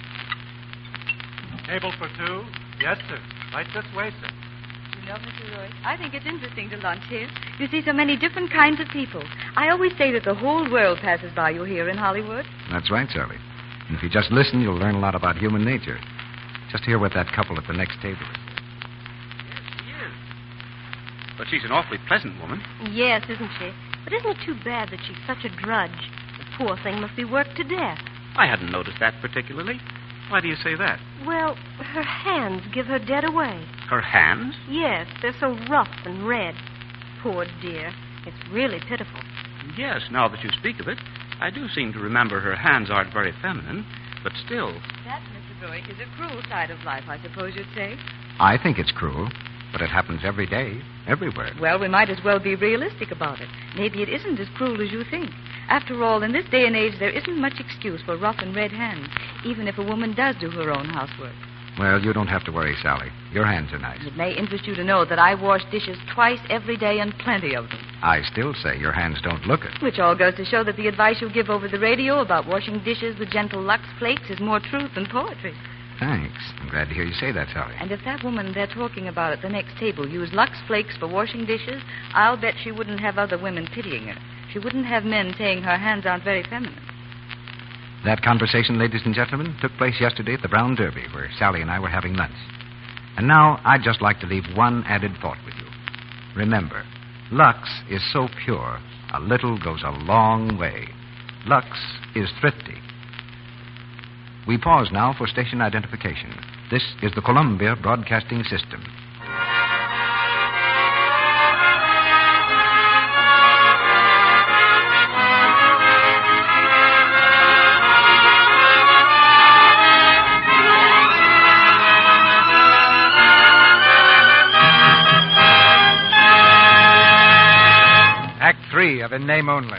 Table for two? Yes, sir. Right this way, sir. You know, Mr. Roy, I think it's interesting to lunch here. You see so many different kinds of people. I always say that the whole world passes by you here in Hollywood. That's right, Sally. And if you just listen, you'll learn a lot about human nature. Just hear what that couple at the next table is. Yes, she is. But she's an awfully pleasant woman. Yes, isn't she? But isn't it too bad that she's such a drudge? The poor thing must be worked to death. I hadn't noticed that particularly. Why do you say that? Well, her hands give her dead away. Her hands? Yes, they're so rough and red. Poor dear. It's really pitiful. Yes, now that you speak of it, I do seem to remember her hands aren't very feminine, but still. That, Mr. Roy, is a cruel side of life, I suppose you'd say. I think it's cruel, but it happens every day, everywhere. Well, we might as well be realistic about it. Maybe it isn't as cruel as you think. After all, in this day and age, there isn't much excuse for rough and red hands, even if a woman does do her own housework. Well, you don't have to worry, Sally. Your hands are nice. It may interest you to know that I wash dishes twice every day and plenty of them. I still say your hands don't look it. Which all goes to show that the advice you give over the radio about washing dishes with gentle Lux Flakes is more truth than poetry. Thanks. I'm glad to hear you say that, Sally. And if that woman they're talking about at the next table used Lux Flakes for washing dishes, I'll bet she wouldn't have other women pitying her. she wouldn't have men saying her hands aren't very feminine. That conversation, ladies and gentlemen, took place yesterday at the Brown Derby, where Sally and I were having lunch. And now I'd just like to leave one added thought with you. Remember, Lux is so pure, a little goes a long way. Lux is thrifty. We pause now for station identification. This is the Columbia Broadcasting System. Act 3 of In Name Only.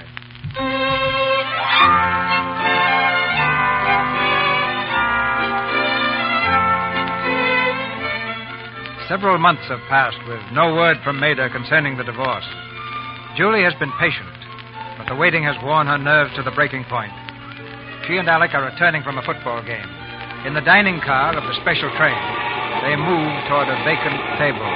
Several months have passed with no word from Maida concerning the divorce. Julie has been patient, but the waiting has worn her nerves to the breaking point. She and Alec are returning from a football game. In the dining car of the special train, they move toward a vacant table.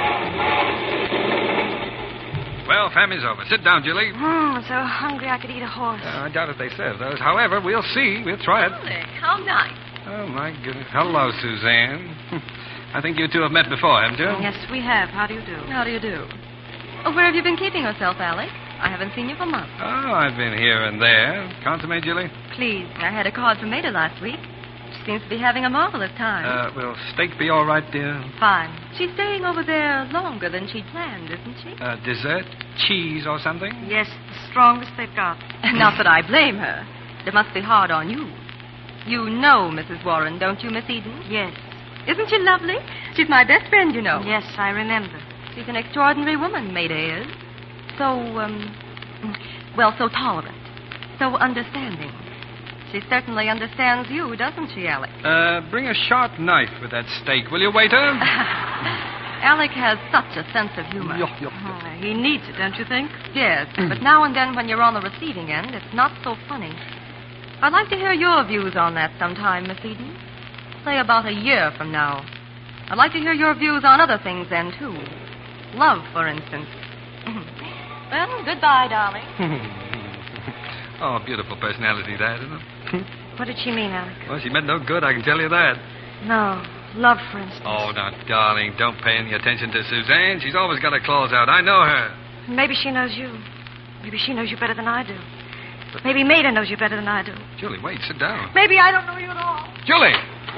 Well, family's over. Sit down, Julie. I'm so hungry I could eat a horse. I doubt if they serve those. However, we'll see. We'll try it. How nice. Oh, my goodness. Hello, Suzanne. I think you two have met before, haven't you? Yes, we have. How do you do? How do you do? Oh, where have you been keeping yourself, Alec? I haven't seen you for months. Oh, I've been here and there. Consummate, Julie? Please, I had a card from Maida last week. She seems to be having a marvelous time. Will steak be all right, dear? Fine. She's staying over there longer than she'd planned, isn't she? Dessert? Cheese or something? Yes, the strongest they've got. Not that I blame her. It must be hard on you. You know Mrs. Warren, don't you, Miss Eden? Yes. Isn't she lovely? She's my best friend, you know. Yes, I remember. She's an extraordinary woman, Maida is. So tolerant. So understanding. She certainly understands you, doesn't she, Alec? Bring a sharp knife with that steak, will you, waiter? Alec has such a sense of humor. He needs it, don't you think? Yes, but now and then when you're on the receiving end, it's not so funny. I'd like to hear your views on that sometime, Miss Eden. Say about a year from now. I'd like to hear your views on other things then, too. Love, for instance. Well, goodbye, darling. Oh, beautiful personality, that, isn't it? What did she mean, Alec? Well, she meant no good, I can tell you that. No. Love, for instance. Oh, now, darling, don't pay any attention to Suzanne. She's always got her claws out. I know her. Maybe she knows you. Maybe she knows you better than I do. Maybe Maida knows you better than I do. Julie, wait, sit down. Maybe I don't know you at all. Julie!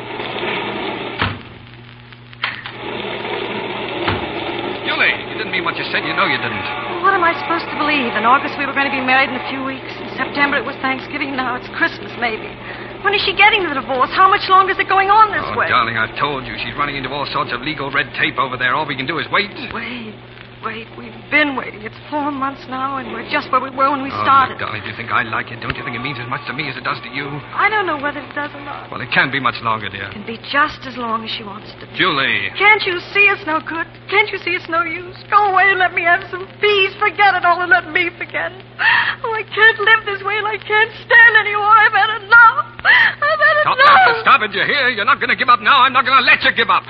Julie, you didn't mean what you said. You know you didn't. What am I supposed to believe? In August we were going to be married in a few weeks. In September it was Thanksgiving. Now it's Christmas, maybe. When is she getting the divorce? How much longer is it going on this way? Darling, I've told you. She's running into all sorts of legal red tape over there. All we can do is wait. Wait. We've been waiting. It's 4 months now, and we're just where we were when we started. Darling, do you think I like it? Don't you think it means as much to me as it does to you? I don't know whether it does or not. Well, it can't be much longer, dear. It can be just as long as she wants it to be. Julie. Can't you see it's no good? Can't you see it's no use? Go away and let me have some peace. Forget it all and let me forget it. Oh, I can't live this way and I can't stand anymore. I've had enough. Stop it, you hear? You're not going to give up now. I'm not going to let you give up.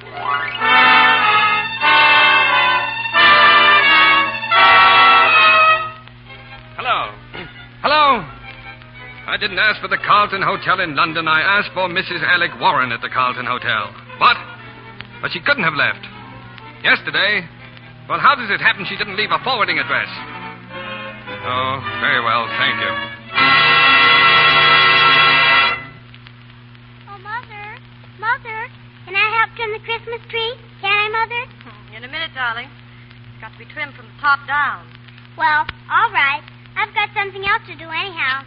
Hello? I didn't ask for the Carlton Hotel in London. I asked for Mrs. Alec Warren at the Carlton Hotel. What? But she couldn't have left. Yesterday? Well, how does it happen she didn't leave a forwarding address? Oh, very well. Thank you. Oh, Mother, can I help trim the Christmas tree? Can I, Mother? In a minute, darling. It's got to be trimmed from the top down. Well, all right. I've got something else to do anyhow.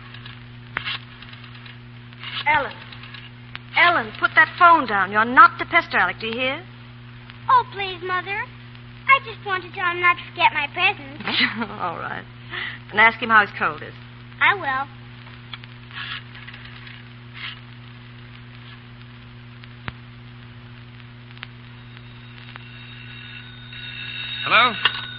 Ellen, put that phone down. You're not to pester Alec, do you hear? Oh, please, Mother. I just want to tell him not to forget my presents. All right. And ask him how his cold is. I will. Hello?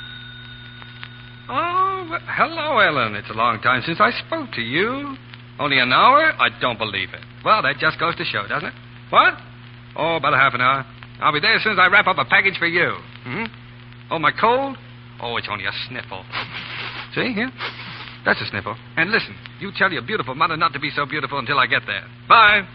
Oh, well, hello, Ellen. It's a long time since I spoke to you. Only an hour? I don't believe it. Well, that just goes to show, doesn't it? What? Oh, about a half an hour. I'll be there as soon as I wrap up a package for you. Oh, my cold? Oh, it's only a sniffle. See, here? That's a sniffle. And listen, you tell your beautiful mother not to be so beautiful until I get there. Bye.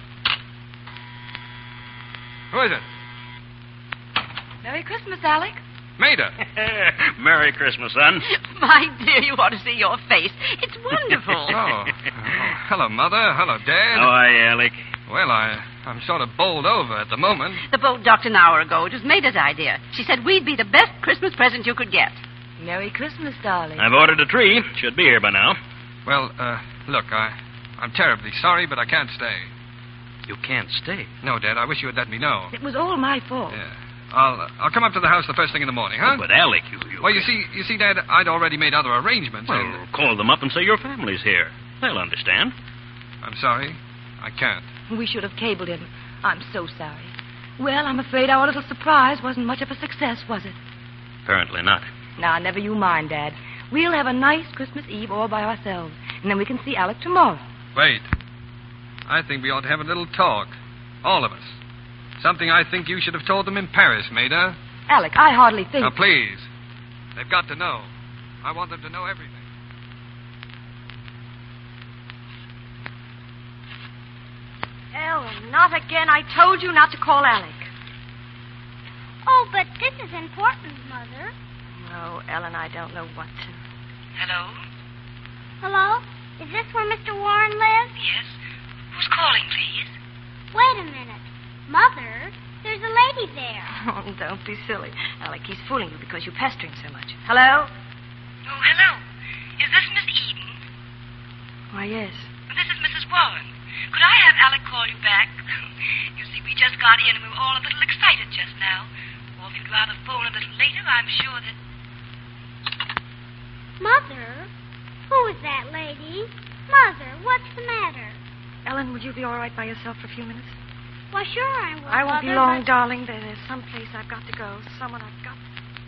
Who is it? Merry Christmas, Alec. Maida. Merry Christmas, son. My dear, you ought to see your face. It's wonderful. Oh, hello, Mother. Hello, Dad. How are you, Alec? Well, I'm sort of bowled over at the moment. The boat docked an hour ago. It was Maida's idea. She said we'd be the best Christmas present you could get. Merry Christmas, darling. I've ordered a tree. Should be here by now. Well, look, I'm terribly sorry, but I can't stay. You can't stay. No, Dad, I wish you would let me know. It was all my fault. Yeah. I'll come up to the house the first thing in the morning, huh? Oh, but Alec, you Well, you see, Dad, I'd already made other arrangements. Well, call them up and say your family's here. They'll understand. I'm sorry. I can't. We should have cabled him. I'm so sorry. Well, I'm afraid our little surprise wasn't much of a success, was it? Apparently not. Now, never you mind, Dad. We'll have a nice Christmas Eve all by ourselves, and then we can see Alec tomorrow. Wait. I think we ought to have a little talk. All of us. Something I think you should have told them in Paris, Maida. Alec, I hardly think... Now, please. They've got to know. I want them to know everything. Ellen, not again. I told you not to call Alec. Oh, but this is important, Mother. No, Ellen, I don't know what to. Hello? Hello? Is this where Mr. Warren lives? Yes. Who's calling, please? Wait a minute. Mother, there's a lady there. Oh, don't be silly. Alec, he's fooling you because you pester him so much. Hello? Oh, hello. Is this Miss Eden? Why, yes. This is Mrs. Warren. Could I have Alec call you back? You see, we just got in and we were all a little excited just now. Or if you'd rather phone a little later, I'm sure that... Mother? Who is that lady? Mother, what's the matter? Ellen, would you be all right by yourself for a few minutes? Why, sure I will, I won't be Mother, long, but... darling. There's some place I've got to go. Someone I've got to...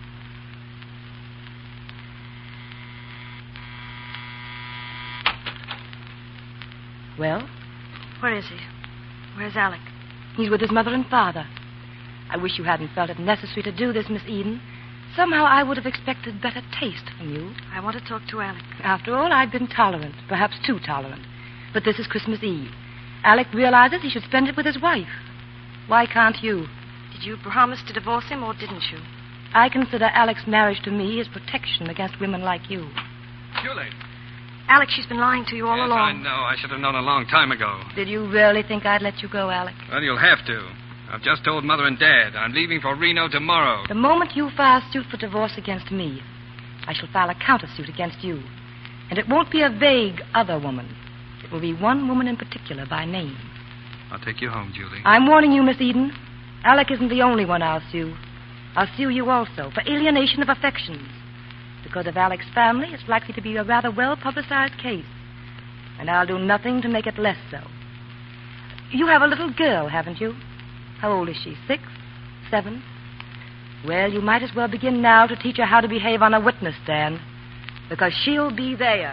Well? Where is he? Where's Alec? He's with his mother and father. I wish you hadn't felt it necessary to do this, Miss Eden. Somehow I would have expected better taste from you. I want to talk to Alec. After all, I've been tolerant, perhaps too tolerant. But this is Christmas Eve. Alec realizes he should spend it with his wife. Why can't you? Did you promise to divorce him, or didn't you? I consider Alec's marriage to me as protection against women like you. Julie. Alec, she's been lying to you all Yes, along. I know. I should have known a long time ago. Did you really think I'd let you go, Alec? Well, you'll have to. I've just told Mother and Dad. I'm leaving for Reno tomorrow. The moment you file suit for divorce against me, I shall file a countersuit against you. And it won't be a vague other woman. It will be one woman in particular by name. I'll take you home, Julie. I'm warning you, Miss Eden. Alec isn't the only one I'll sue. I'll sue you also for alienation of affections. Because of Alec's family, it's likely to be a rather well-publicized case. And I'll do nothing to make it less so. You have a little girl, haven't you? How old is she? 6? 7? Well, you might as well begin now to teach her how to behave on a witness stand. Because she'll be there.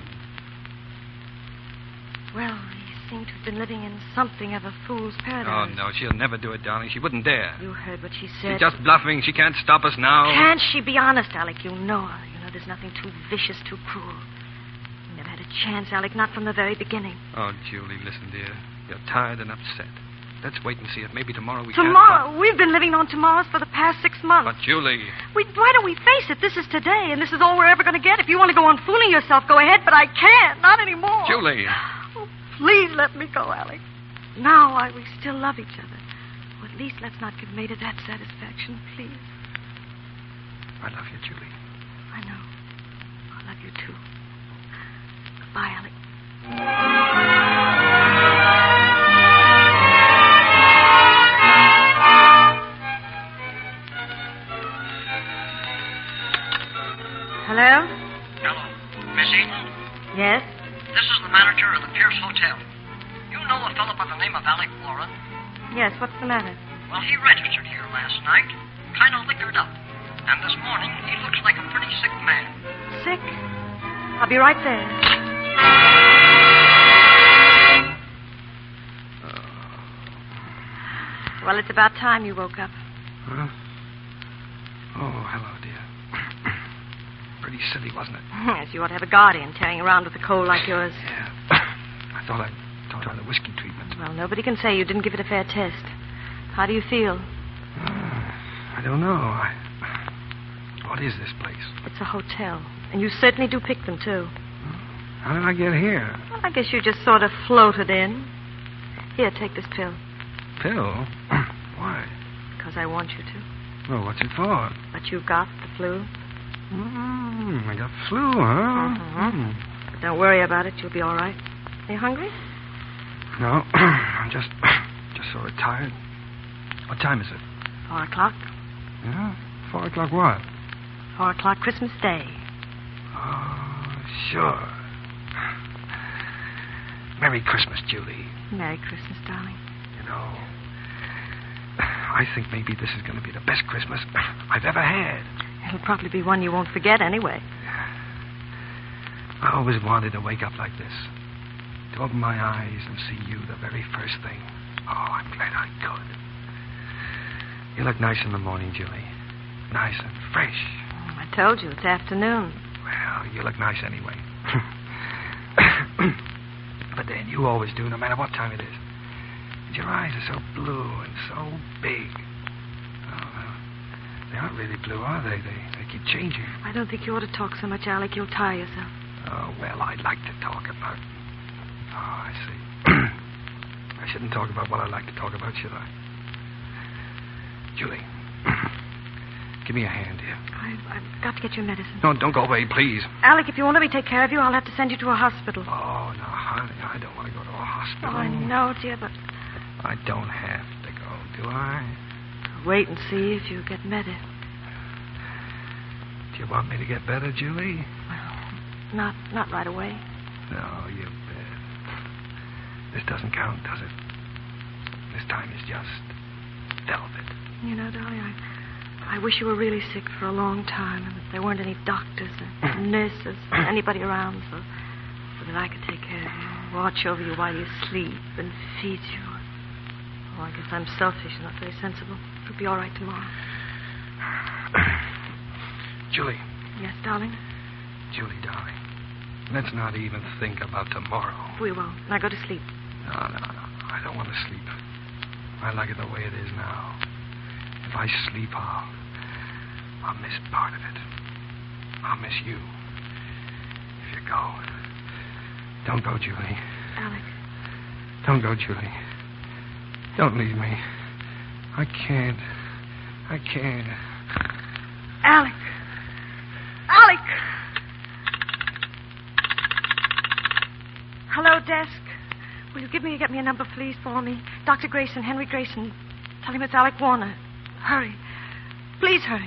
Well, you seem to have been living in something of a fool's Oh, paradise. no, she'll never do it, darling. She wouldn't dare. You heard what she said. She's just bluffing. She can't stop us now. Can't she be honest, Alec? You know her. You know there's nothing too vicious, too cruel. You never had a chance, Alec, not from the very beginning. Oh, Julie, listen, dear. You're tired and upset. Let's wait and see if maybe tomorrow we Tomorrow? We've been living on tomorrows for the past 6 months. But, Julie... Why don't we face it? This is today, and this is all we're ever going to get. If you want to go on fooling yourself, go ahead, but I can't. Not anymore. Julie! Oh, please let me go, Alec. Now we still love each other. Or at least let's not give Maida that satisfaction, please. I love you, Julie. I know. I love you, too. Goodbye, Alec. Hello? Hello. Miss Eden? Yes? This is the manager of the Pierce Hotel. You know a fellow by the name of Alec Warren? Yes, what's the matter? Well, he registered here last night, kind of liquored up. And this morning, he looks like a pretty sick man. Sick? I'll be right there. Well, it's about time you woke up. Huh? Oh, hello, dear. pretty silly, wasn't it? Yes, you ought to have a guardian carrying around with a cold like yours. Yeah. I thought I'd try the whiskey treatment. Well, nobody can say you didn't give it a fair test. How do you feel? I don't know. What is this place? It's a hotel. And you certainly do pick them, too. How did I get here? Well, I guess you just sort of floated in. Here, take this pill. Pill? Why? Because I want you to. Well, what's it for? But you've got the flu. I got flu, huh? But don't worry about it. You'll be all right. Are you hungry? No. I'm just sort of tired. What time is it? 4 o'clock. Yeah? 4 o'clock what? 4 o'clock Christmas Day. Oh, sure. Merry Christmas, Julie. Merry Christmas, darling. You know, I think maybe this is going to be the best Christmas I've ever had. It'll probably be one you won't forget anyway. I always wanted to wake up like this. To open my eyes and see you the very first thing. Oh, I'm glad I could. You look nice in the morning, Julie. Nice and fresh. I told you, it's afternoon. Well, you look nice anyway. But then you always do, no matter what time it is. And your eyes are so blue and so big. Oh, well, they aren't really blue, are they? They keep changing. I don't think you ought to talk so much, Alec. You'll tire yourself. Oh, well, I'd like to talk about... Oh, I see. I shouldn't talk about what I like to talk about, should I? Julie, give me a hand here. I've got to get your medicine. No, don't go away, please. Alec, if you want me to take care of you, I'll have to send you to a hospital. Oh, no, honey, I don't want to go to a hospital. Oh, I know, dear, but... I don't have to go, do I? Wait and see if you get better. Do you want me to get better, Julie? Well, not right away. No, you bet. This doesn't count, does it? This time is just velvet. You know, darling, I wish you were really sick for a long time and that there weren't any doctors or nurses or anybody around so that I could take care of you, watch over you while you sleep and feed you. Oh, I guess I'm selfish and not very sensible. It'll be all right tomorrow. Julie. Yes, darling? Julie, darling. Let's not even think about tomorrow. We won't. Now go to sleep. No. I don't want to sleep. I like it the way it is now. If I sleep, I'll miss part of it. I'll miss you. If you go. Don't go, Julie. Alec. Don't go, Julie. Don't leave me. I can't. Alec. Alec! Hello, desk. Will you get me a number, please, for me? Dr. Grayson, Henry Grayson. Tell him it's Alec Warner. Hurry. Please hurry.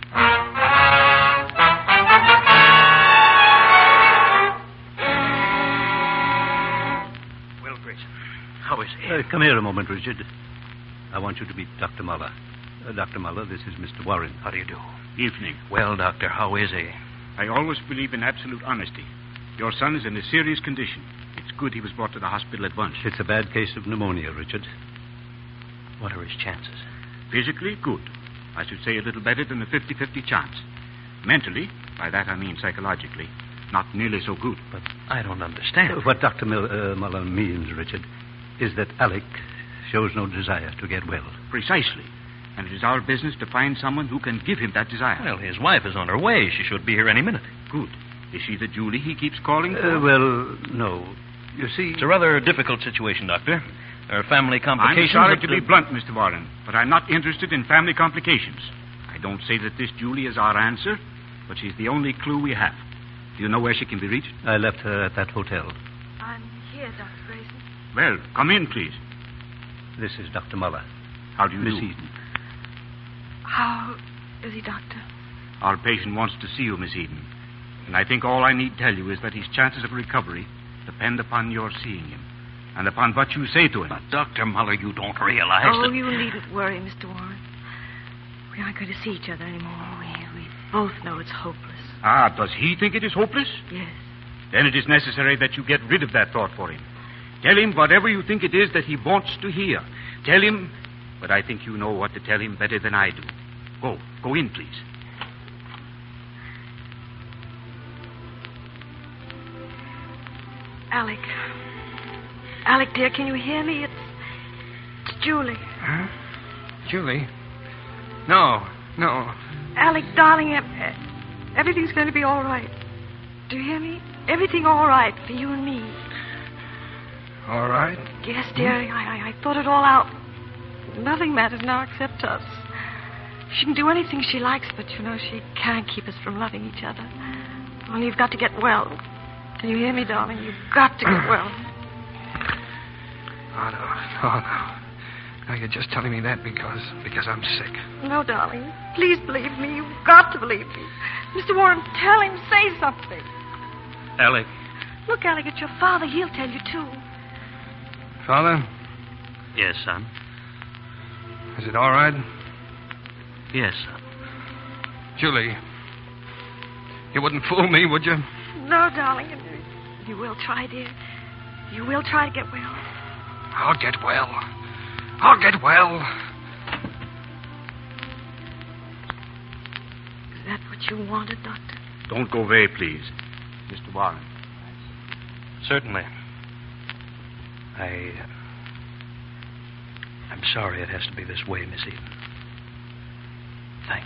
Well, Grayson, how is he? Come here a moment, Richard. I want you to meet Dr. Muller. Dr. Muller, this is Mr. Warren. How do you do? Evening. Well, Doctor, how is he? I always believe in absolute honesty. Your son is in a serious condition. It's good he was brought to the hospital at once. It's a bad case of pneumonia, Richard. What are his chances? Physically, good. I should say a little better than a 50-50 chance. Mentally, by that I mean psychologically, not nearly so good. But I don't understand. What Dr. Muller means, Richard, is that Alec shows no desire to get well. Precisely. And it is our business to find someone who can give him that desire. Well, his wife is on her way. She should be here any minute. Good. Is she the Julie he keeps calling for? Well, no. You see... It's a rather difficult situation, Doctor. There are family complications. I'm sorry to be blunt, Mr. Warren, but I'm not interested in family complications. I don't say that this Julie is our answer, but she's the only clue we have. Do you know where she can be reached? I left her at that hotel. I'm here, Dr. Grayson. Well, come in, please. This is Dr. Muller. How do you Miss do? Eden. How is he, Doctor? Our patient wants to see you, Miss Eden. And I think all I need tell you is that his chances of recovery depend upon your seeing him and upon what you say to him. But, Dr. Muller, you don't realize that... you needn't worry, Mr. Warren. We aren't going to see each other anymore. We both know it's hopeless. Ah, does he think it is hopeless? Yes. Then it is necessary that you get rid of that thought for him. Tell him whatever you think it is that he wants to hear. Tell him, but I think you know what to tell him better than I do. Go in, please. Alec. Alec, dear, can you hear me? It's Julie. Huh? Julie? No. Alec, darling, everything's going to be all right. Do you hear me? Everything all right for you and me. All right? Yes, dear. I thought it all out. Nothing matters now except us. She can do anything she likes, but she can't keep us from loving each other. Only you've got to get well. Can you hear me, darling? You've got to get well. Oh, no. No, you're just telling me that because I'm sick. No, darling. Please believe me. You've got to believe me. Mr. Warren, tell him. Say something. Alec. Look, Alec, at your father. He'll tell you, too. Father? Yes, son. Is it all right? Yes, son. Julie, you wouldn't fool me, would you? No, darling. You will try, dear. You will try to get well. I'll get well. I'll get well. Is that what you wanted, Doctor? Don't go away, please. Mr. Warren. Certainly. I'm sorry it has to be this way, Miss Eden. Thanks.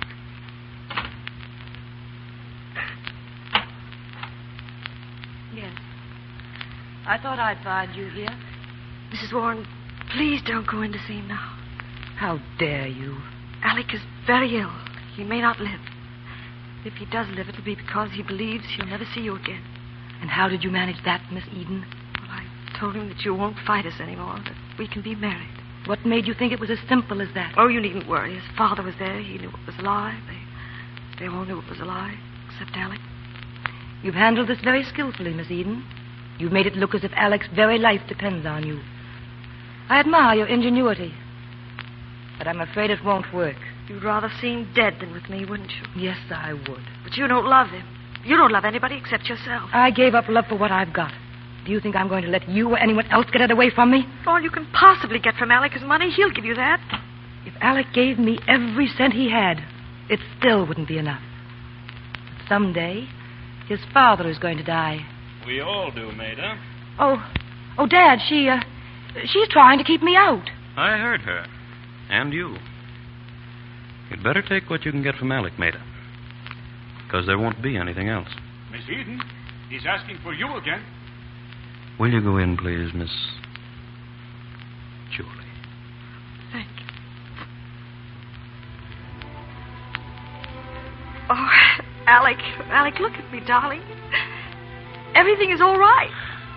Yes. I thought I'd find you here. Mrs. Warren, please don't go in to see him now. How dare you? Alec is very ill. He may not live. If he does live, it'll be because he believes he'll never see you again. And how did you manage that, Miss Eden? Well, I told him that you won't fight us anymore, that we can be married. What made you think it was as simple as that? Oh, you needn't worry. His father was there. He knew it was a lie. They all knew it was a lie, except Alec. You've handled this very skillfully, Miss Eden. You've made it look as if Alec's very life depends on you. I admire your ingenuity, but I'm afraid it won't work. You'd rather see him dead than with me, wouldn't you? Yes, I would. But you don't love him. You don't love anybody except yourself. I gave up love for what I've got. Do you think I'm going to let you or anyone else get it away from me? All you can possibly get from Alec is money. He'll give you that. If Alec gave me every cent he had, it still wouldn't be enough. But someday, his father is going to die. We all do, Maida. Oh, Dad, she's trying to keep me out. I heard her. And you. You'd better take what you can get from Alec, Maida. Because there won't be anything else. Miss Eden, he's asking for you again. Will you go in, please, Miss Julie? Thank you. Oh, Alec, look at me, darling. Everything is all right.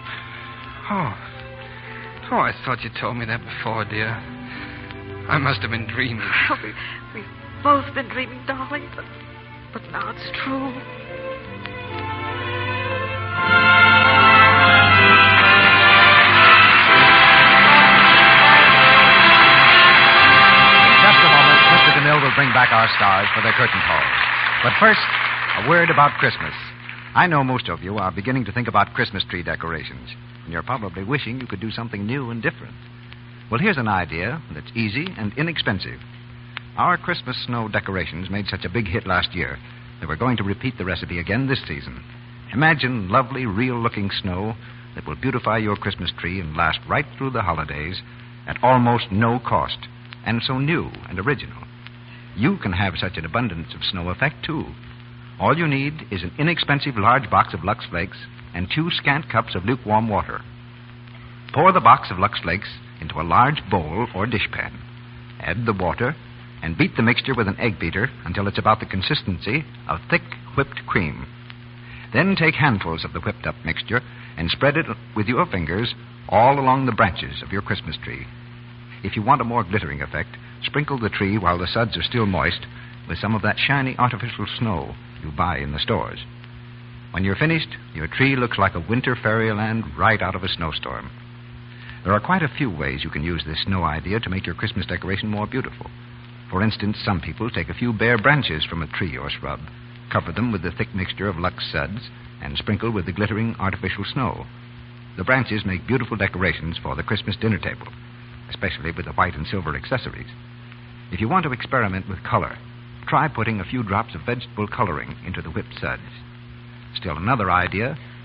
Oh, I thought you told me that before, dear. I must have been dreaming. Well, we've both been dreaming, darling, but now it's true. DeMille will bring back our stars for their curtain calls. But first, a word about Christmas. I know most of you are beginning to think about Christmas tree decorations, and you're probably wishing you could do something new and different. Well, here's an idea that's easy and inexpensive. Our Christmas snow decorations made such a big hit last year that we're going to repeat the recipe again this season. Imagine lovely, real-looking snow that will beautify your Christmas tree and last right through the holidays at almost no cost, and so new and original. You can have such an abundance of snow effect, too. All you need is an inexpensive large box of Lux Flakes and 2 scant cups of lukewarm water. Pour the box of Lux Flakes into a large bowl or dishpan. Add the water and beat the mixture with an egg beater until it's about the consistency of thick whipped cream. Then take handfuls of the whipped-up mixture and spread it with your fingers all along the branches of your Christmas tree. If you want a more glittering effect, sprinkle the tree while the suds are still moist with some of that shiny artificial snow you buy in the stores. When you're finished, your tree looks like a winter fairyland right out of a snowstorm. There are quite a few ways you can use this snow idea to make your Christmas decoration more beautiful. For instance, some people take a few bare branches from a tree or shrub, cover them with the thick mixture of Lux suds, and sprinkle with the glittering artificial snow. The branches make beautiful decorations for the Christmas dinner table, especially with the white and silver accessories. If you want to experiment with color, try putting a few drops of vegetable coloring into the whipped suds. Still another idea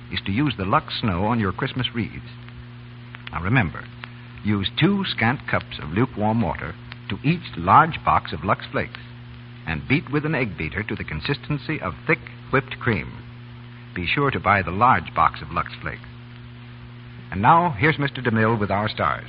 is to use the Lux Snow on your Christmas wreaths. Now remember, use 2 scant cups of lukewarm water to each large box of Lux Flakes, and beat with an egg beater to the consistency of thick whipped cream. Be sure to buy the large box of Lux Flakes. And now, here's Mr. DeMille with our stars.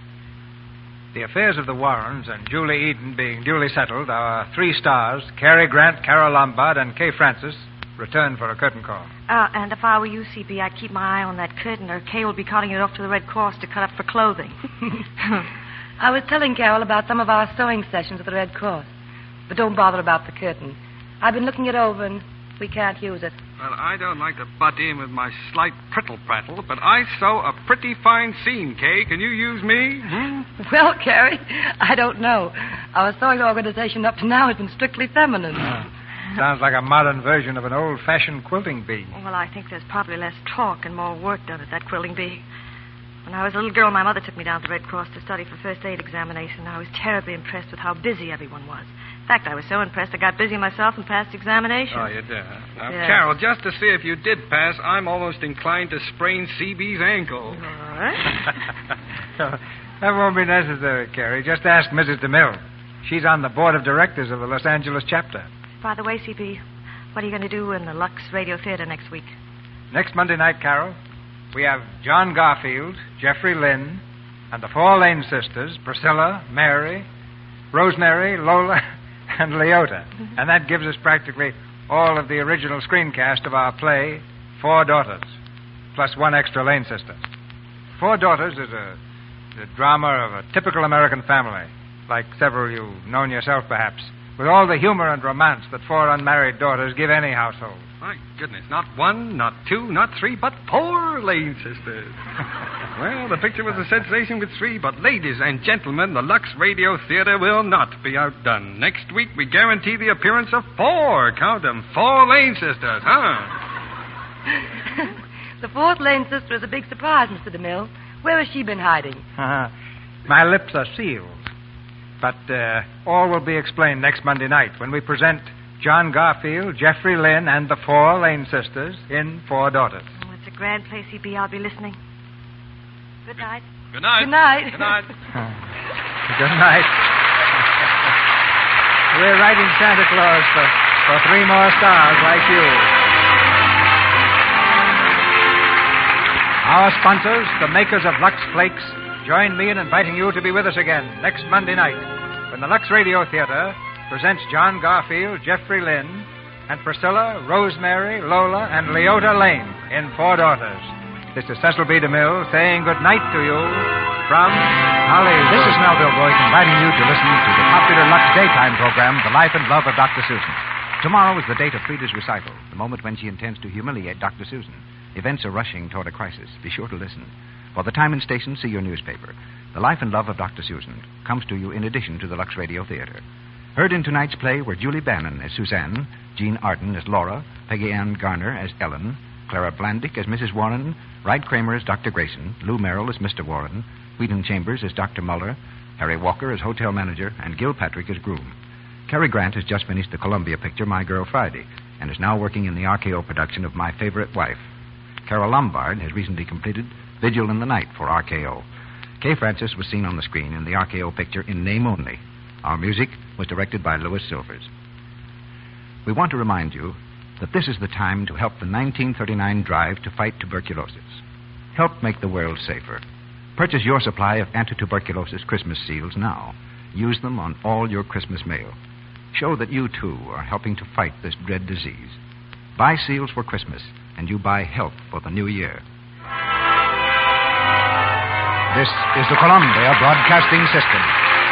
The affairs of the Warrens and Julie Eden being duly settled, our 3 stars, Cary Grant, Carol Lombard, and Kay Francis, return for a curtain call. And if I were you, C.B., I'd keep my eye on that curtain, or Kay will be carting it off to the Red Cross to cut up for clothing. I was telling Carol about some of our sewing sessions at the Red Cross. But don't bother about the curtain. I've been looking it over, and we can't use it. Well, I don't like to butt in with my slight prittle-prattle, but I sew a pretty fine seam, Kay. Can you use me? Well, Carrie, I don't know. Our sewing organization up to now has been strictly feminine. Sounds like a modern version of an old-fashioned quilting bee. Well, I think there's probably less talk and more work done at that quilting bee. When I was a little girl, my mother took me down to the Red Cross to study for first aid examination. I was terribly impressed with how busy everyone was. In fact, I was so impressed I got busy myself and passed examination. Oh, you did? Now, Yeah. Carol, just to see if you did pass, I'm almost inclined to sprain CB's ankle. All right. That won't be necessary, Carrie. Just ask Mrs. DeMille. She's on the board of directors of the Los Angeles chapter. By the way, C.B., what are you going to do in the Lux Radio Theater next week? Next Monday night, Carol, we have John Garfield, Jeffrey Lynn, and the 4 Lane sisters, Priscilla, Mary, Rosemary, Lola, and Leota. Mm-hmm. And that gives us practically all of the original screencast of our play, 4 Daughters, plus 1 extra Lane sister. 4 Daughters is a drama of a typical American family, like several you've known yourself, perhaps, with all the humor and romance that 4 unmarried daughters give any household. My goodness, not 1, not 2, not 3, but 4 Lane sisters. Well, the picture was a sensation with 3, but ladies and gentlemen, the Lux Radio Theater will not be outdone. Next week, we guarantee the appearance of 4, count them, 4 Lane sisters, huh? The 4th Lane sister is a big surprise, Mr. DeMille. Where has she been hiding? My lips are sealed. But all will be explained next Monday night when we present John Garfield, Jeffrey Lynn, and the 4 Lane sisters in 4 Daughters. Oh, it's a grand place, C.B. I'll be listening. Good night. Good night. Good night. Good night. Good night. We're writing Santa Claus for 3 more stars like you. Our sponsors, the makers of Lux Flakes, join me in inviting you to be with us again next Monday night when the Lux Radio Theater presents John Garfield, Jeffrey Lynn, and Priscilla, Rosemary, Lola, and Leota Lane in 4 Daughters. This is Cecil B. DeMille saying good night to you from Hollywood. This is Melville Boyce inviting you to listen to the popular Lux daytime program, The Life and Love of Dr. Susan. Tomorrow is the date of Frida's recital, the moment when she intends to humiliate Dr. Susan. Events are rushing toward a crisis. Be sure to listen. For the time and station, see your newspaper. The Life and Love of Dr. Susan comes to you in addition to the Lux Radio Theater. Heard in tonight's play were Julie Bannon as Suzanne, Jean Arden as Laura, Peggy Ann Garner as Ellen, Clara Blandick as Mrs. Warren, Wright Kramer as Dr. Grayson, Lou Merrill as Mr. Warren, Wheaton Chambers as Dr. Muller, Harry Walker as hotel manager, and Gil Patrick as groom. Cary Grant has just finished the Columbia picture My Girl Friday and is now working in the RKO production of My Favorite Wife. Carol Lombard has recently completed Vigil in the Night for RKO. Kay Francis was seen on the screen in the RKO picture In Name Only. Our music was directed by Louis Silvers. We want to remind you that this is the time to help the 1939 drive to fight tuberculosis. Help make the world safer. Purchase your supply of anti-tuberculosis Christmas seals now. Use them on all your Christmas mail. Show that you, too, are helping to fight this dread disease. Buy seals for Christmas, and you buy health for the new year. This is the Columbia Broadcasting System.